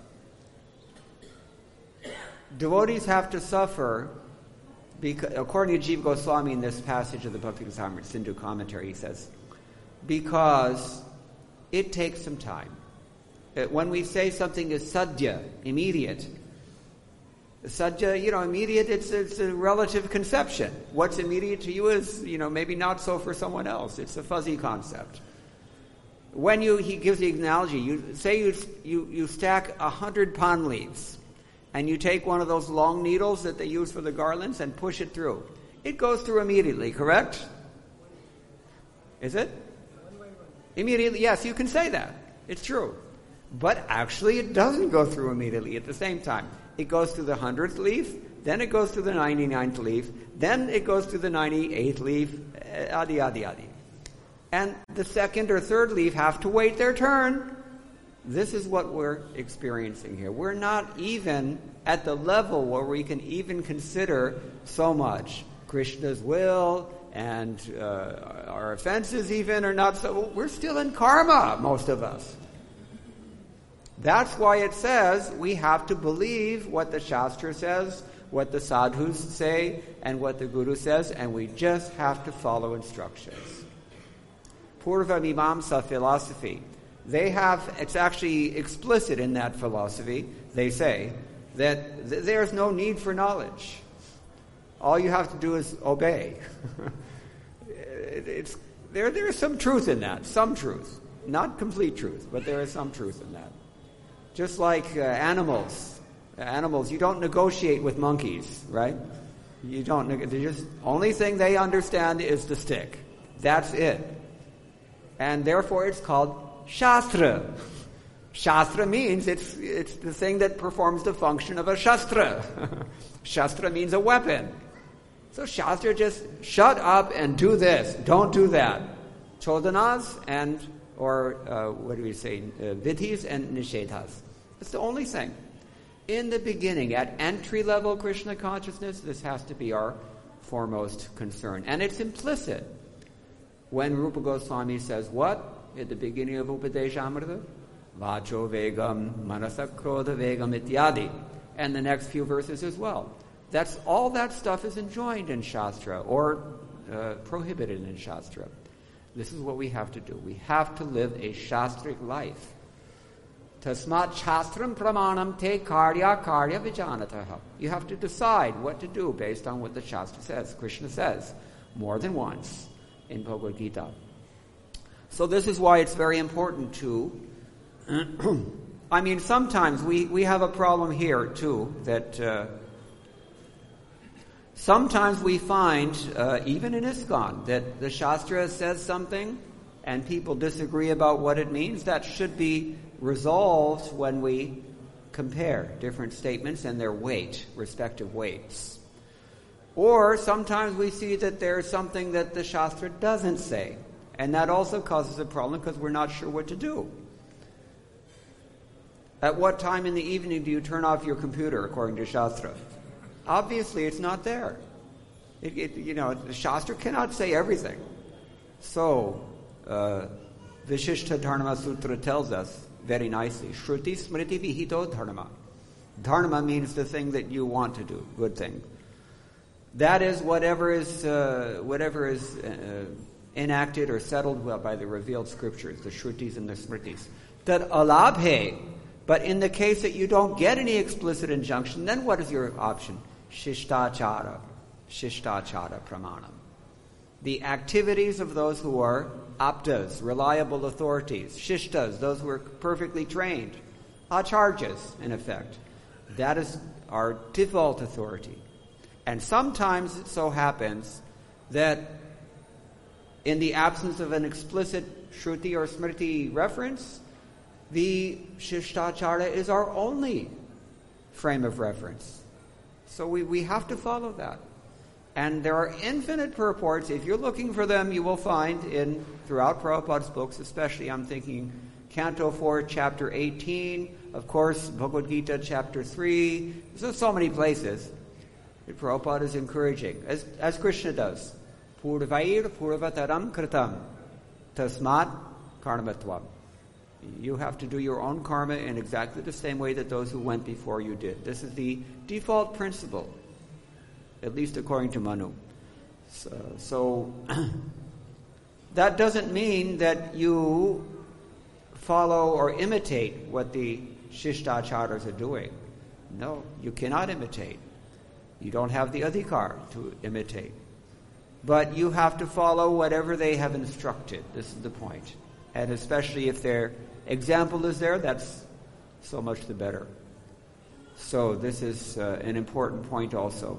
devotees have to suffer, because, according to Jiva Goswami in this passage of the Bhakti Rasamrita Sindhu commentary, he says, because it takes some time. When we say something is sadhya, immediate, sadhya, immediate, it's a relative conception. What's immediate to you is, maybe not so for someone else. It's a fuzzy concept. When he gives the analogy, you stack 100 palm leaves, and you take one of those long needles that they use for the garlands and push it through. It goes through immediately, correct? Is it? Immediately, yes, you can say that. It's true. But actually it doesn't go through immediately at the same time. It goes through the 100th leaf, then it goes through the 99th leaf, then it goes through the 98th leaf, adi, adi, adi. And the second or third leaf have to wait their turn. This is what we're experiencing here. We're not even at the level where we can even consider so much. Krishna's will and our offenses even are not so. We're still in karma, most of us. That's why it says we have to believe what the Shastra says, what the sadhus say, and what the Guru says, and we just have to follow instructions. Purva Mimamsa philosophy. It's actually explicit in that philosophy. They say that there's no need for knowledge. All you have to do is obey. There is some truth in that, some truth. Not complete truth, but there is some truth in that. Just like animals, you don't negotiate with monkeys, right? You don't. The only thing they understand is the stick. That's it, and therefore it's called Shastra. Shastra means it's the thing that performs the function of a shastra. Shastra means a weapon. So Shastra just shut up and do this. Don't do that. Chodanas vidhis and nishedhas. It's the only thing. In the beginning, at entry-level Krishna consciousness, this has to be our foremost concern. And it's implicit. When Rupa Goswami says what? At the beginning of Upadeshamrita? Vacho vegam, manasakrodha vegam ityadi. And the next few verses as well. All that stuff is enjoined in Shastra, or prohibited in Shastra. This is what we have to do. We have to live a Shastric life. Tasmat Shastram Pramanam Te Karya Vijanataha. You have to decide what to do based on what the Shastra says. Krishna says more than once in Bhagavad Gita. So this is why it's very important to sometimes we have a problem here too, that sometimes we find, even in ISKCON, that the Shastra says something and people disagree about what it means. That should be resolved when we compare different statements and their respective weights. Or sometimes we see that there's something that the Shastra doesn't say, and that also causes a problem because we're not sure what to do. At what time in the evening do you turn off your computer, according to Shastra? Obviously, it's not there. The Shastra cannot say everything. So, Vishishta Dharma Sutra tells us very nicely, Shruti Smriti Vihito Dharma. Dharma means the thing that you want to do, good thing. That is whatever is enacted or settled by the revealed scriptures, the Shrutis and the Smritis. That alabhe, but in the case that you don't get any explicit injunction, then what is your option? Shishtachara pramanam. The activities of those who are aptas, reliable authorities, shishtas, those who are perfectly trained, acharyas, in effect. That is our default authority. And sometimes it so happens that in the absence of an explicit Shruti or Smriti reference, the Shishtachara is our only frame of reference. So we have to follow that. And there are infinite purports. If you're looking for them, you will find throughout Prabhupada's books, especially I'm thinking Canto 4, Chapter 18, of course, Bhagavad Gita, Chapter 3. There's so many places. Prabhupada is encouraging, as Krishna does. Purvair purvataram kritam tasmat karmatvam. You have to do your own karma in exactly the same way that those who went before you did. This is the default principle, at least according to Manu. So that doesn't mean that you follow or imitate what the Shishtacharas are doing. No, you cannot imitate. You don't have the adhikar to imitate. But you have to follow whatever they have instructed. This is the point. And especially if their example is there, that's so much the better. So this is an important point also.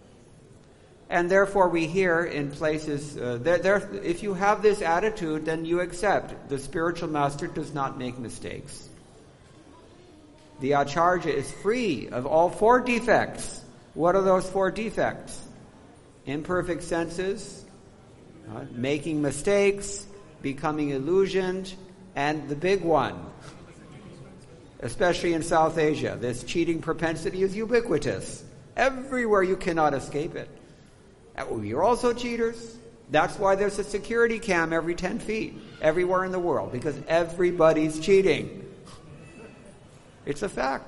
And therefore we hear in places, if you have this attitude, then you accept the spiritual master does not make mistakes. The Acharya is free of all 4 defects. What are those 4 defects? Imperfect senses, making mistakes, becoming illusioned, and the big one, especially in South Asia, this cheating propensity is ubiquitous. Everywhere you cannot escape it. You're also cheaters. That's why there's a security cam every 10 feet, everywhere in the world, because everybody's cheating. It's a fact.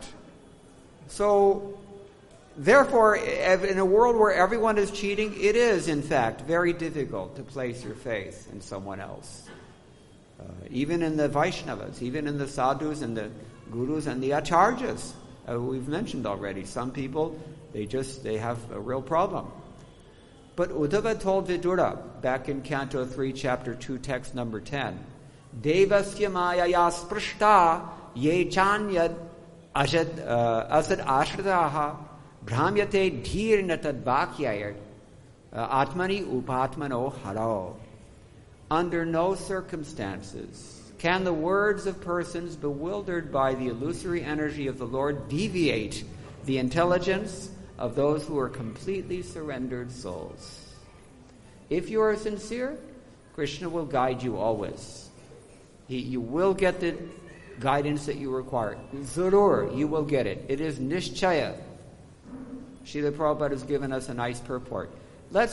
So, therefore, in a world where everyone is cheating, it is, in fact, very difficult to place your faith in someone else. Even in the Vaishnavas, even in the sadhus and the gurus and the acharyas, we've mentioned already. Some people, they have a real problem. But Uddhava told Vidura, back in Canto 3, Chapter 2, text number 10, Devasya mayaya sprishta ye chanyad asad ashritaha Brahmyate dhirna tadvakyayat atmani upatmano harao. Under no circumstances can the words of persons bewildered by the illusory energy of the Lord deviate the intelligence of those who are completely surrendered souls. If you are sincere, Krishna will guide you always. You will get the guidance that you require. Zarur, you will get it. It is nishchaya. Srila Prabhupada has given us a nice purport. Let's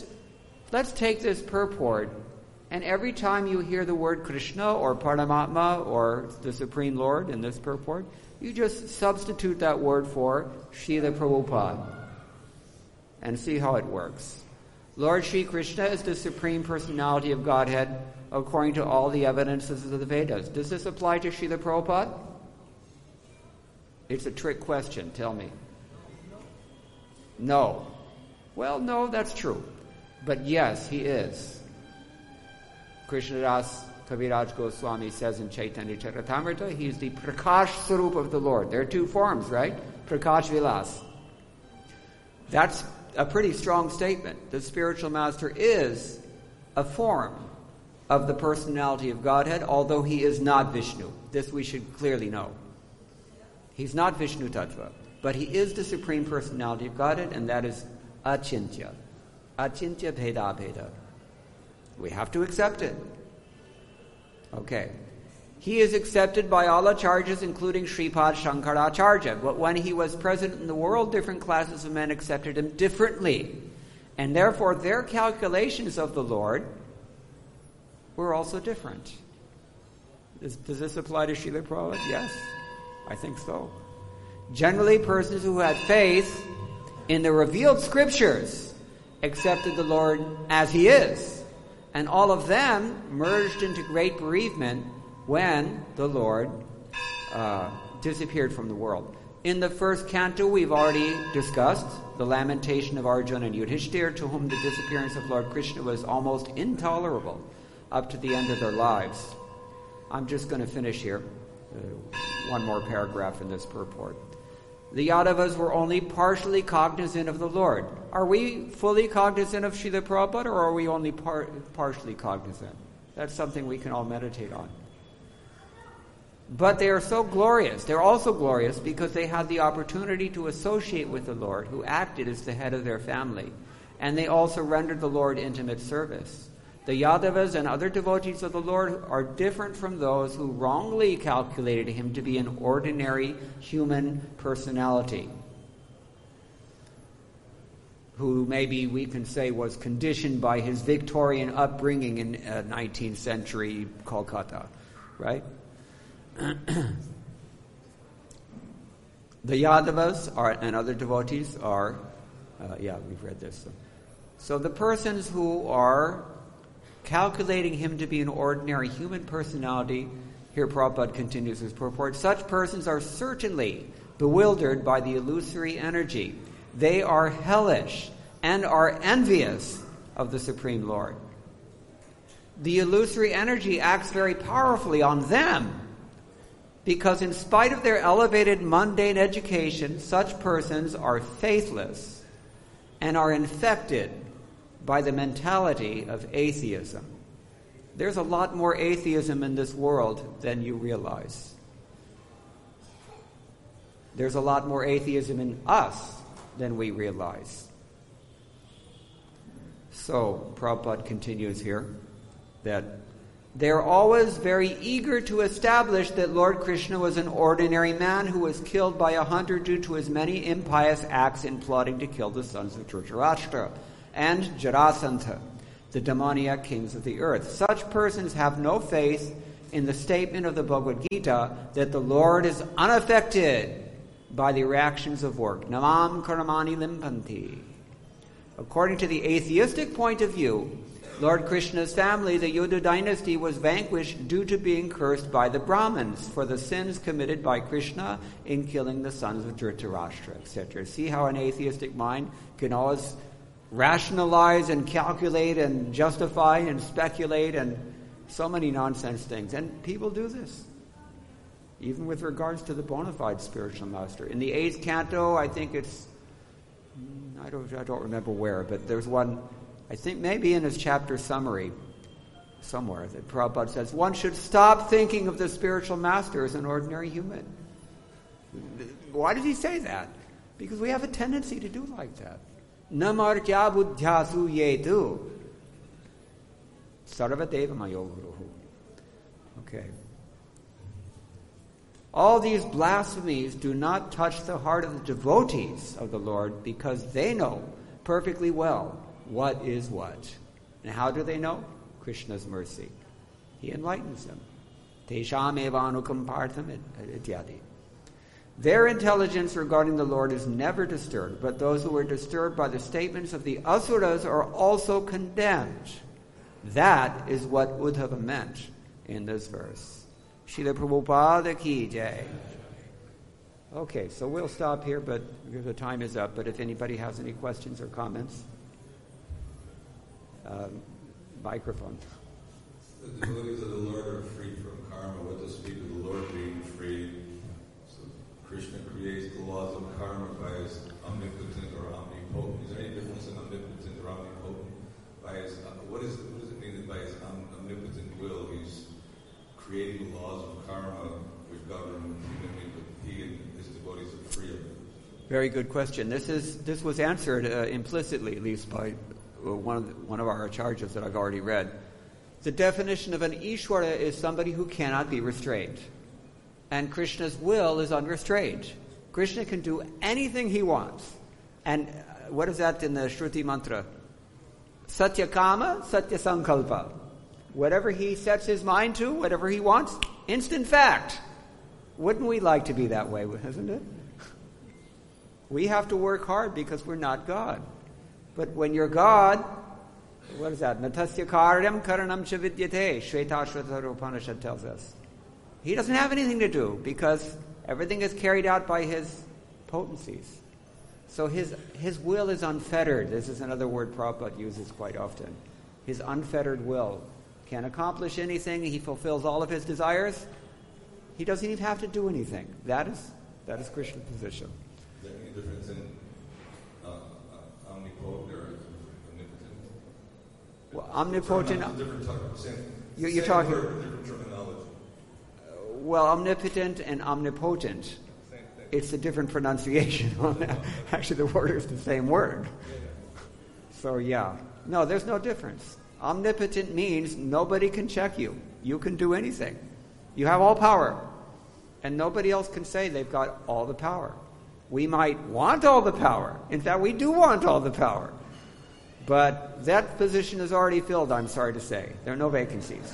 take this purport, and every time you hear the word Krishna or Paramatma or the Supreme Lord in this purport, you just substitute that word for Srila Prabhupada and see how it works. Lord Sri Krishna is the Supreme Personality of Godhead according to all the evidences of the Vedas. Does this apply to Srila Prabhupada? It's a trick question, tell me. No. Well, no, that's true. But yes, he is. Krishnadas Kaviraj Goswami says in Chaitanya Charitamrita, he is the Prakash Sarup of the Lord. There are 2 forms, right? Prakash Vilas. That's a pretty strong statement. The spiritual master is a form of the personality of Godhead, although he is not Vishnu. This we should clearly know. He's not Vishnu Tattva, but he is the Supreme Personality of Godhead, and that is Achintya. Achintya Bheda Bheda. We have to accept it. Okay. He is accepted by all acharyas, including Sripad Shankaracharya. But when he was present in the world, different classes of men accepted him differently. And therefore, their calculations of the Lord were also different. Does this apply to Srila Prabhupada? Yes, I think so. Generally, persons who had faith in the revealed scriptures accepted the Lord as he is. And all of them merged into great bereavement when the Lord disappeared from the world. In the first canto, we've already discussed the lamentation of Arjuna and Yudhishthira, to whom the disappearance of Lord Krishna was almost intolerable up to the end of their lives. I'm just going to finish here. One more paragraph in this purport. The Yadavas were only partially cognizant of the Lord. Are we fully cognizant of Srila Prabhupada, or are we only partially cognizant? That's something we can all meditate on. But they are so glorious. They're also glorious because they had the opportunity to associate with the Lord, who acted as the head of their family. And they also rendered the Lord intimate service. The Yadavas and other devotees of the Lord are different from those who wrongly calculated him to be an ordinary human personality. who maybe we can say was conditioned by his Victorian upbringing in 19th century Kolkata, right? The Yadavas and other devotees are, we've read this. So the persons who are calculating him to be an ordinary human personality, here Prabhupada continues his purport, such persons are certainly bewildered by the illusory energy. They are hellish and are envious of the Supreme Lord. The illusory energy acts very powerfully on them, because in spite of their elevated mundane education, such persons are faithless and are infected by the mentality of atheism. There's a lot more atheism in this world than you realize. There's a lot more atheism in us than we realize. So, Prabhupada continues here that they're always very eager to establish that Lord Krishna was an ordinary man who was killed by a hunter due to his many impious acts in plotting to kill the sons of Dhritarashtra and Jarasandha, the demoniac kings of the earth. Such persons have no faith in the statement of the Bhagavad Gita that the Lord is unaffected by the reactions of work. Namam karamani limpanti. According to the atheistic point of view, Lord Krishna's family, the Yadu dynasty, was vanquished due to being cursed by the Brahmins for the sins committed by Krishna in killing the sons of Dhritarashtra, etc. See how an atheistic mind can always rationalize and calculate and justify and speculate and so many nonsense things. And people do this, even with regards to the bona fide spiritual master. In the 8th canto, I think it's, I don't remember where, but there's one, I think maybe in his chapter summary somewhere, that Prabhupada says, one should stop thinking of the spiritual master as an ordinary human. Why does he say that? Because we have a tendency to do like that. Namartya buddhyasu yetu sarvadeva mayo guruhu. Okay. All these blasphemies do not touch the heart of the devotees of the Lord, because they know perfectly well what is what. And how do they know? Krishna's mercy. He enlightens them. Tesham evanukam partham ityadi. Their intelligence regarding the Lord is never disturbed, but those who are disturbed by the statements of the asuras are also condemned. That is what Uddhava meant in this verse. Srila Prabhupada ki jai. Okay, so we'll stop here, but the time is up. But if anybody has any questions or comments, microphone. The devotees of the Lord are free from karma. What to speak of the Lord being free? So Krishna creates the laws of karma by his omnipotent or omnipotent. Is there any difference in omnipotent or omnipotent? By his, what does it mean that by his omnipotent will he's creating laws of karma which govern humanity, but he and his devotees are free of it? Very good question. This was answered implicitly, at least by one of our acharyas that I've already read. The definition of an Ishwara is somebody who cannot be restrained. And Krishna's will is unrestrained. Krishna can do anything he wants. And what is that in the Shruti mantra? Satya Kama, Satya Sankalpa. Whatever he sets his mind to, whatever he wants, instant fact. Wouldn't we like to be that way, isn't it? We have to work hard because we're not God. But when you're God, what is that? Natasya karyam karanam cha vidyate, Shvetashvatara Upanishad tells us. He doesn't have anything to do because everything is carried out by his potencies. So his will is unfettered. This is another word Prabhupada uses quite often. His unfettered will can accomplish anything. He fulfills all of his desires. He doesn't even have to do anything. That is Krishna's position. Is there any difference in omnipotent or omnipotent? Well, omnipotent. Different type, You're talking. Word, different terminology. Well, omnipotent and omnipotent. It's a different pronunciation. Actually, the word is the same word. So, yeah. No, there's no difference. Omnipotent means nobody can check you. You can do anything. You have all power. And nobody else can say they've got all the power. We might want all the power. In fact, we do want all the power. But that position is already filled, I'm sorry to say. There are no vacancies.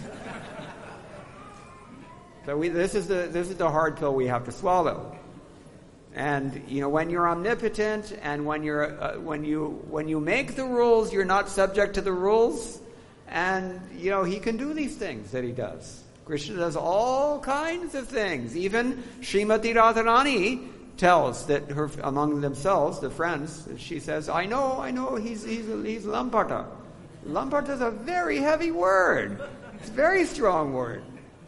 So this is the hard pill we have to swallow. And when you're omnipotent and when you make the rules, you're not subject to the rules. And he can do these things that he does. Krishna does all kinds of things. Even Srimati Radharani tells that among themselves, the friends, she says, I know, he's Lampata. Lampata is a very heavy word. It's a very strong word.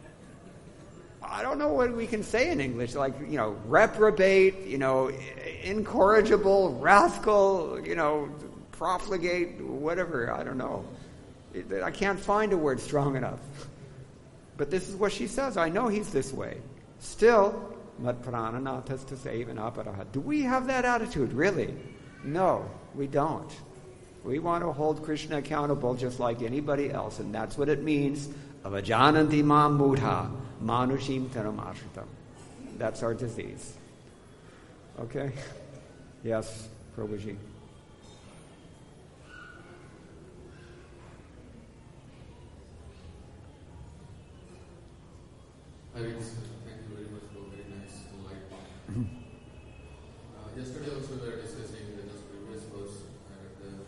I don't know what we can say in English, like, reprobate, incorrigible, rascal, profligate, whatever, I don't know. I can't find a word strong enough. But this is what she says. I know he's this way. Still, Mat prananathas to save and aparaha. Do we have that attitude, really? No, we don't. We want to hold Krishna accountable just like anybody else, and that's what it means. Avajananti mam mudha manushim taram ashritam. That's our disease. Okay? Yes, Prabhuji. Thank you very much for very nice enlightenment. Yesterday also we were discussing the just previous verse, and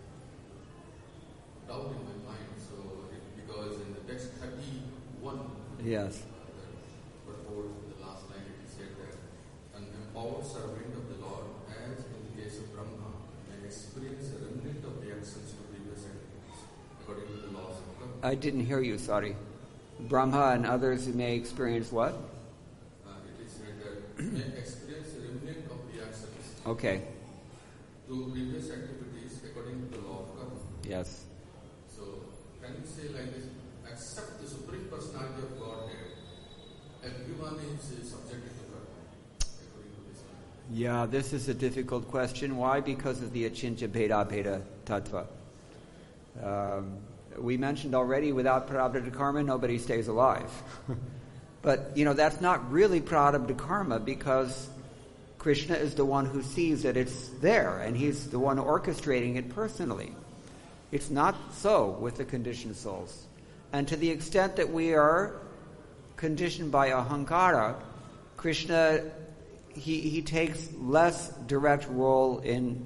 doubt in my mind. So because in the text 31, yes, before the last line it said that an empowered servant of the Lord, as in the case of Brahma, may experience a remnant of the actions of previous activities according to the laws of karma. I didn't hear you, sorry. Brahma and others may experience what? It is said that may experience a remnant of the actions Okay. to previous activities according to the law of karma. Yes. So, can you say like this, except the Supreme Personality of Godhead, everyone is subjected to karma, according to this line? Yeah, this is a difficult question. Why? Because of the Achintya Bheda Tattva. We mentioned already, without Prarabdha Karma, nobody stays alive. But, that's not really Prarabdha Karma, because Krishna is the one who sees that it's there, and he's the one orchestrating it personally. It's not so with the conditioned souls. And to the extent that we are conditioned by ahankara, Krishna, he takes less direct role in,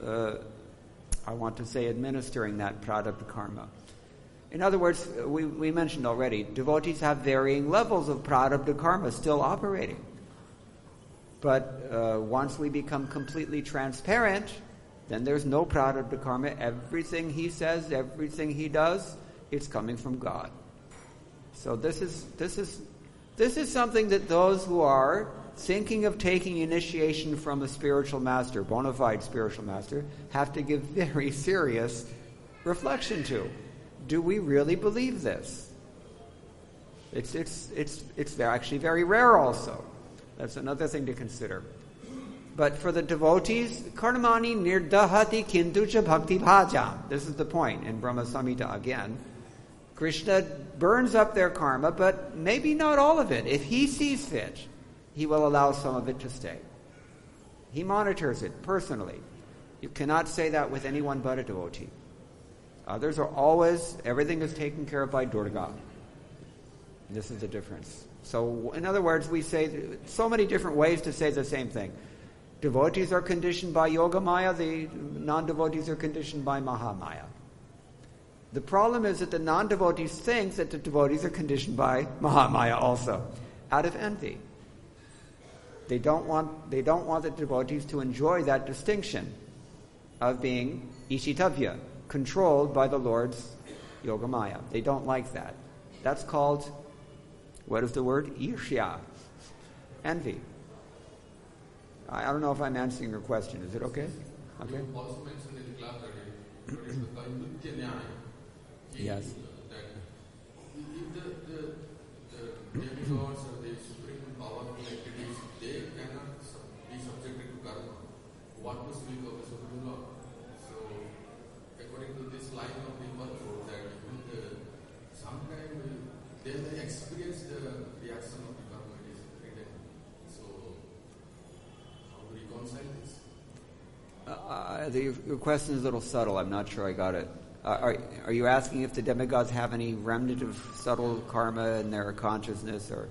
administering that Prarabdha Karma. In other words, we mentioned already, devotees have varying levels of Prarabdha Karma still operating. But once we become completely transparent, then there's no Prarabdha Karma. Everything he says, everything he does, it's coming from God. So this is something that those who are thinking of taking initiation from a spiritual master, bona fide spiritual master, have to give very serious reflection to. Do we really believe this? It's actually very rare also. That's another thing to consider. But for the devotees, karmani nirdahati kintucha bhakti bhajam. This is the point in Brahma Samhita again. Krishna burns up their karma, but maybe not all of it. If he sees fit, he will allow some of it to stay. He monitors it personally. You cannot say that with anyone but a devotee. Others are always, everything is taken care of by Durga. This is the difference. So, in other words, we say so many different ways to say the same thing. Devotees are conditioned by Yoga Maya, the non-devotees are conditioned by Mahamaya. The problem is that the non-devotees think that the devotees are conditioned by Mahamaya also, out of envy. They don't want the devotees to enjoy that distinction of being Ishitavya, controlled by the Lord's Yogamaya. They don't like that. That's called, what is the word? Irshya. Envy. I don't know if I'm answering your question. Is it okay? Okay. You also mentioned in the class that it is the Kaindutya Nyaya. Yes. That if the demigods or the supreme powerful entities, they cannot be subjected to karma, what to speak of the Supreme Lord? So, according to this line of the Bhagavad, that even sometimes they may experience the reaction of the karma, it is written. So, how to reconcile Your question is a little subtle. I'm not sure I got it. Are you asking if the demigods have any remnant of subtle karma in their consciousness, or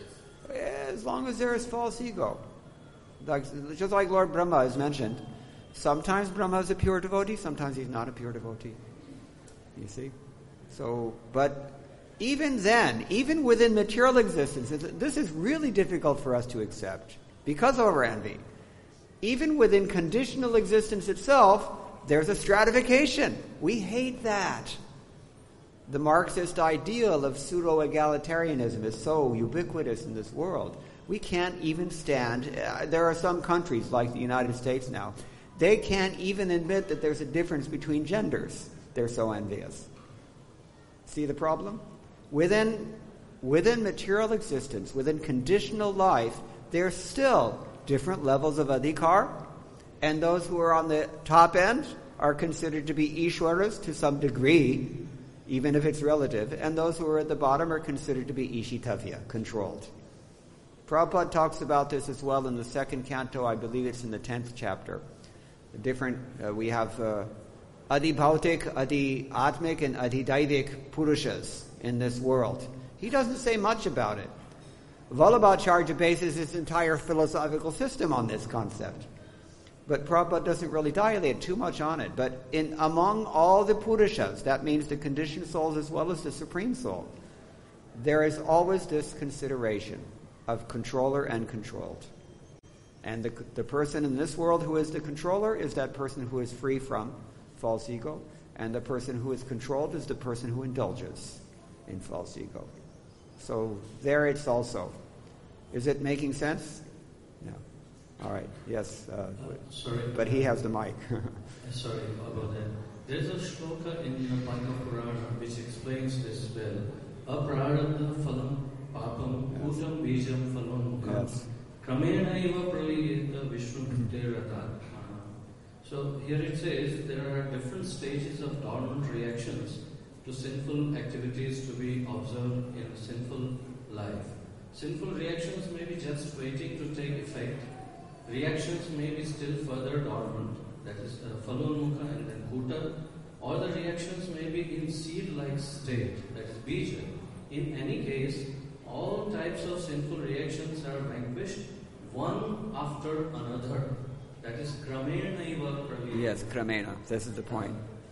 as long as there is false ego, just like Lord Brahma is mentioned? Sometimes Brahma is a pure devotee, sometimes he's not a pure devotee. You see? So, but even then, even within material existence, this is really difficult for us to accept because of our envy. Even within conditional existence itself, there's a stratification. We hate that. The Marxist ideal of pseudo-egalitarianism is so ubiquitous in this world. We can't even stand. There are some countries, like the United States now, they can't even admit that there's a difference between genders. They're so envious. See the problem? Within material existence, within conditional life, there's still different levels of adhikar, and those who are on the top end are considered to be Ishwaras to some degree, even if it's relative, and those who are at the bottom are considered to be Ishitavya, controlled. Prabhupada talks about this as well in the second canto. I believe it's in the 10th chapter. We have adhibhautik, adhi-atmic, and adhidaivik purushas in this world. He doesn't say much about it. Vallabhacharya bases his entire philosophical system on this concept. But Prabhupada doesn't really dilate too much on it. But among all the purushas, that means the conditioned souls as well as the Supreme Soul, there is always this consideration of controller and controlled. And the person in this world who is the controller is that person who is free from false ego, and the person who is controlled is the person who indulges in false ego. So there it's also. Is it making sense? No. All right. Yes. Sorry. But he has the mic. Sorry about that. There's a shloka in the Padma Purana which explains this well. Aprarabdha phalam papam putam bijam phalon mukam kramena eva praliyeta vishnubrahmana. So here it says there are different stages of dormant reactions to sinful activities to be observed in a sinful life. Sinful reactions may be just waiting to take effect. Reactions may be still further dormant, that is phalonmukha and then kuta, or the reactions may be in seed-like state, that is bija. In any case, all types of sinful reactions are vanquished one after another. That is kramena eva pravina. Yes, kramena. This is the point.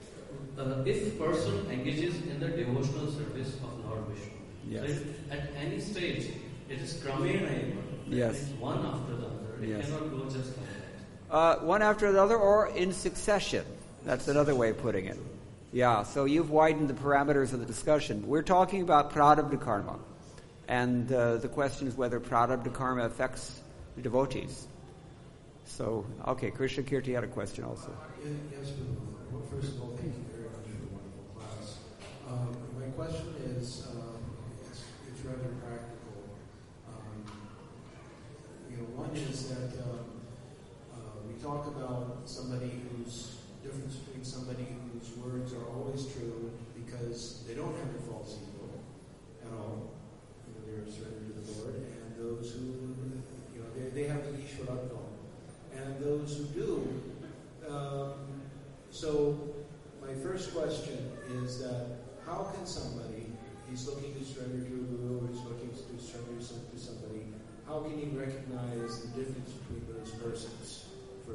If person engages in the devotional service of Lord Vishnu, yes. So at any stage, it is kramena eva. Yes. It's one after the other. It Yes. cannot go just like that. One after the other, or in succession. That's another way of putting it. Yeah, so you've widened the parameters of the discussion. We're talking about prarabdha karma. And the question is whether prarabdha karma affects the devotees. So, okay, Krishna Kirti had a question also. Yes, well, first of all, thank you very much for a wonderful class. My question is, it's rather practical. One is that we talk about somebody who's difference between somebody whose words are always true because they don't have a false ego at all. They're surrendered to the Lord, and those who, they have the Ishvaratva. And those who do. So my first question is that how can somebody, he's looking to surrender to a guru, or he's looking to surrender to somebody, how can he recognize the difference between those persons for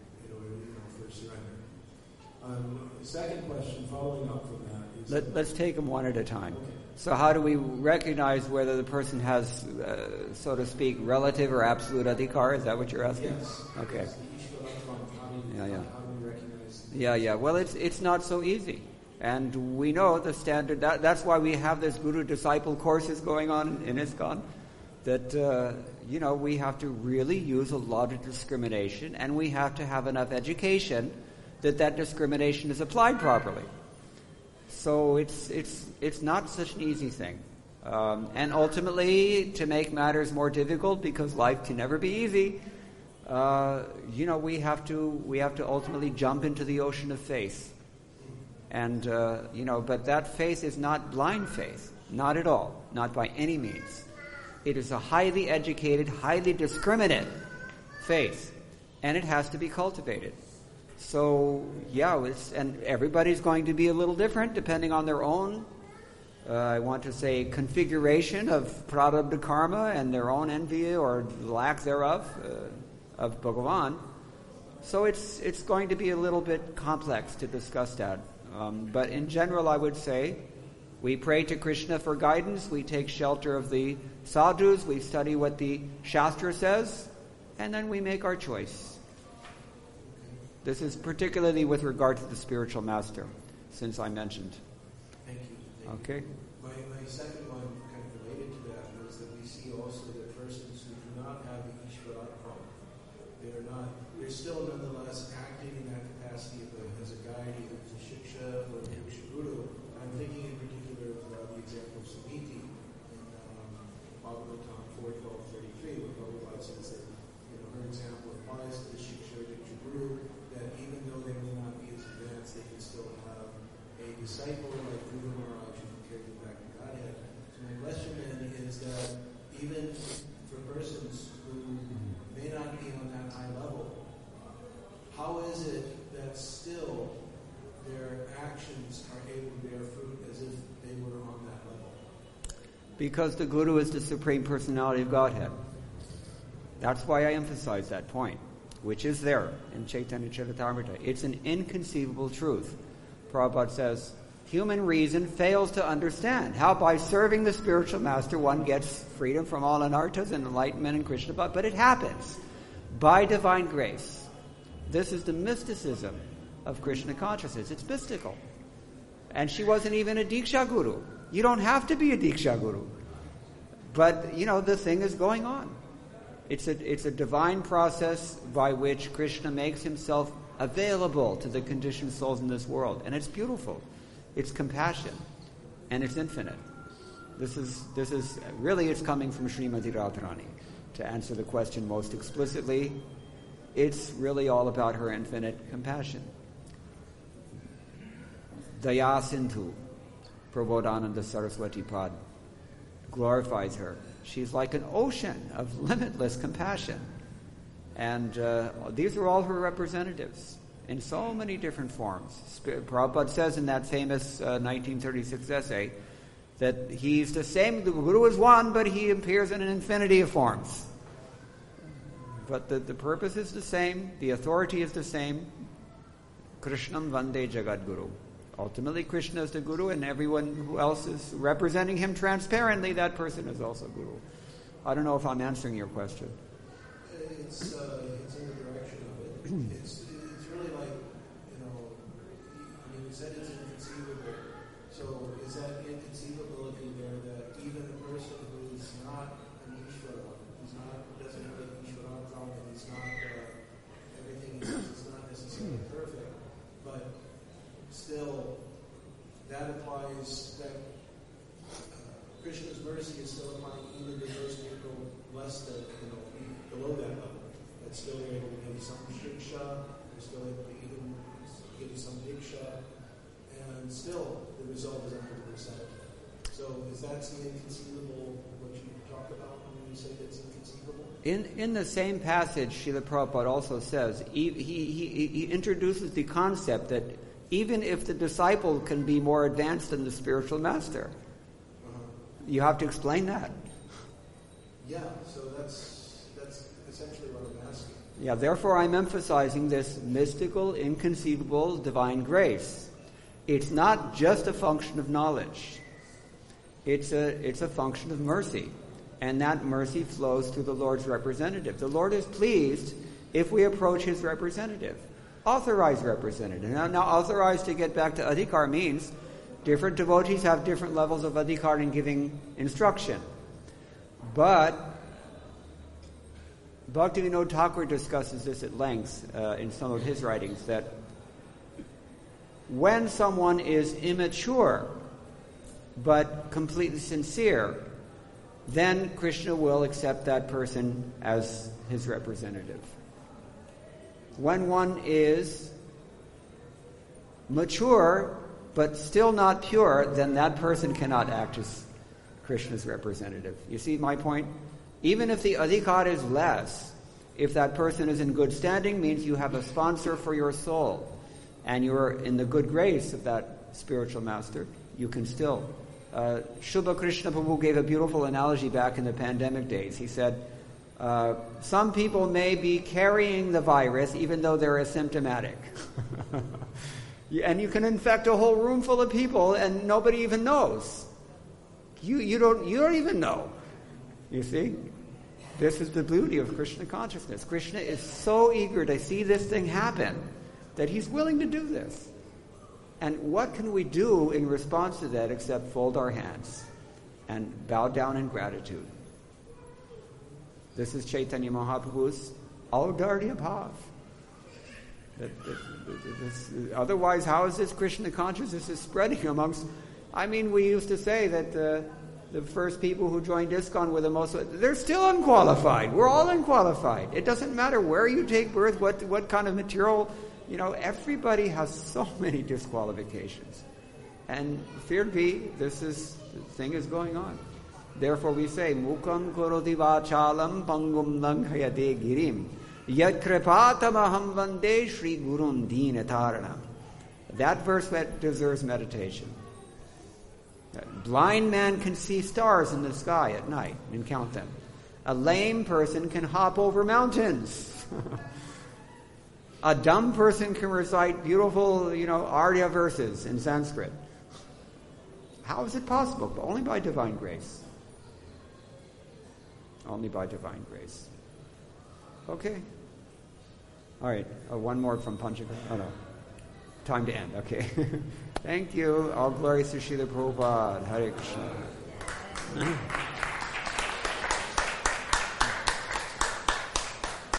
surrender? The second question, following up from that, is Let's take them one at a time. Okay. So how do we recognize whether the person has, so to speak, relative or absolute adhikar? Is that what you're asking? Yes. Okay. Yes, the Ishvaratva, how do we recognize Yeah. Well, it's not so easy. And we know the standard, that's why we have this guru-disciple courses going on in ISKCON, that, we have to really use a lot of discrimination, and we have to have enough education that discrimination is applied properly. So it's not such an easy thing. And ultimately, to make matters more difficult, because life can never be easy, we have to ultimately jump into the ocean of faith. And, but that faith is not blind faith. Not at all. Not by any means. It is a highly educated, highly discriminate faith. And it has to be cultivated. So, and everybody's going to be a little different depending on their own, configuration of prarabdha karma and their own envy or lack thereof of Bhagavan. So it's going to be a little bit complex to discuss that. But in general, I would say we pray to Krishna for guidance, we take shelter of the sadhus, we study what the Shastra says, and then we make our choice. This is particularly with regard to the spiritual master, since I mentioned. Thank you. Okay. My second one, kind of related to that, was that we see also that persons who do not have the Ishvaratma, they're still nonetheless acting in that capacity as a guide, either as a shiksha or a diksha guru. I'm thinking in particular of the example of Samiti in Bhagavatam 4:12-33, where Prabhupada says that her example applies to the shiksha or diksha guru, that even though they may not be as advanced, they can still have a disciple like Guru Maharaj who can carry them back to Godhead. So my question then is that even for persons who may not be on that high level, how is it that still their actions are able to bear fruit as if they were on that level? Because the Guru is the Supreme Personality of Godhead. That's why I emphasize that point, which is there in Chaitanya Charitamrita. It's an inconceivable truth. Prabhupada says, human reason fails to understand how by serving the spiritual master one gets freedom from all anarthas and enlightenment in Krishna. But it happens by divine grace. This is the mysticism of Krishna consciousness. It's mystical. And she wasn't even a Diksha Guru. You don't have to be a Diksha Guru. But, the thing is going on. It's a divine process by which Krishna makes himself available to the conditioned souls in this world. And it's beautiful. It's compassion. And it's infinite. This is really, it's coming from Srimati Radharani. To answer the question most explicitly, it's really all about her infinite compassion. Daya Sindhu, Prabodhananda Saraswati Pad, glorifies her. She's like an ocean of limitless compassion. And these are all her representatives in so many different forms. Prabhupada says in that famous 1936 essay that he's the same, the Guru is one, but he appears in an infinity of forms. But the purpose is the same, the authority is the same. Krishnam Vande Jagat Guru. Ultimately, Krishna is the Guru, and everyone who else is representing him transparently, that person is also Guru. I don't know if I'm answering your question. It's in the direction of it. It's really like, you said it's inconceivable. So is that inconceivability there that even a person who's not an Ishvara, doesn't have an Ishvara and he's not, everything is not necessarily perfect, but still, that applies, that Krishna's mercy is still applying even to those people less than, below that level. That still they're able to give you some shiksha, they're still able to even give you some diksha, and still the result is 100%. So is that the inconceivable, what you talk about when you say it's inconceivable? In the same passage, Srila Prabhupada also says, he introduces the concept that even if the disciple can be more advanced than the spiritual master, you have to explain that. Yeah, so that's essentially what I'm asking. Yeah, therefore I'm emphasizing this mystical, inconceivable divine grace. It's not just a function of knowledge. It's a function of mercy. And that mercy flows through the Lord's representative. The Lord is pleased if we approach his representative. Authorized representative. Now authorized, to get back to adhikar, means different devotees have different levels of adhikar in giving instruction. But Bhaktivinoda Thakur discusses this at length in some of his writings, that when someone is immature but completely sincere, then Krishna will accept that person as his representative. When one is mature but still not pure, then that person cannot act as Krishna's representative. You see my point? Even if the adhikar is less, If that person is in good standing, means you have a sponsor for your soul, and you're in the good grace of that spiritual master, you can still. Shubha Krishna Prabhu gave a beautiful analogy back in the pandemic days. He said, some people may be carrying the virus even though they're asymptomatic. And you can infect a whole room full of people and nobody even knows. You don't even know. You see? This is the beauty of Krishna consciousness. Krishna is so eager to see this thing happen that he's willing to do this. And what can we do in response to that except fold our hands and bow down in gratitude? This is Chaitanya Mahaprabhu's Audarya Bhav. Otherwise, how is this Krishna consciousness is spreading amongst... I mean, we used to say that the first people who joined ISKCON were the most... They're still unqualified. We're all unqualified. It doesn't matter where you take birth, what kind of material... everybody has so many disqualifications. And fear be, the thing is going on. Therefore we say, Mukam karoti vachalam pangum langhayate girim yat kripatamaham vande Shri Gurum Deenataranam. That verse deserves meditation. A blind man can see stars in the sky at night and count them. A lame person can hop over mountains. A dumb person can recite beautiful, Arya verses in Sanskrit. How is it possible? Only by divine grace. Only by divine grace. Okay. All right. One more from Panchaka. Oh, no. Time to end. Okay. Thank you. All glories to Srila Prabhupada. Hare Krishna.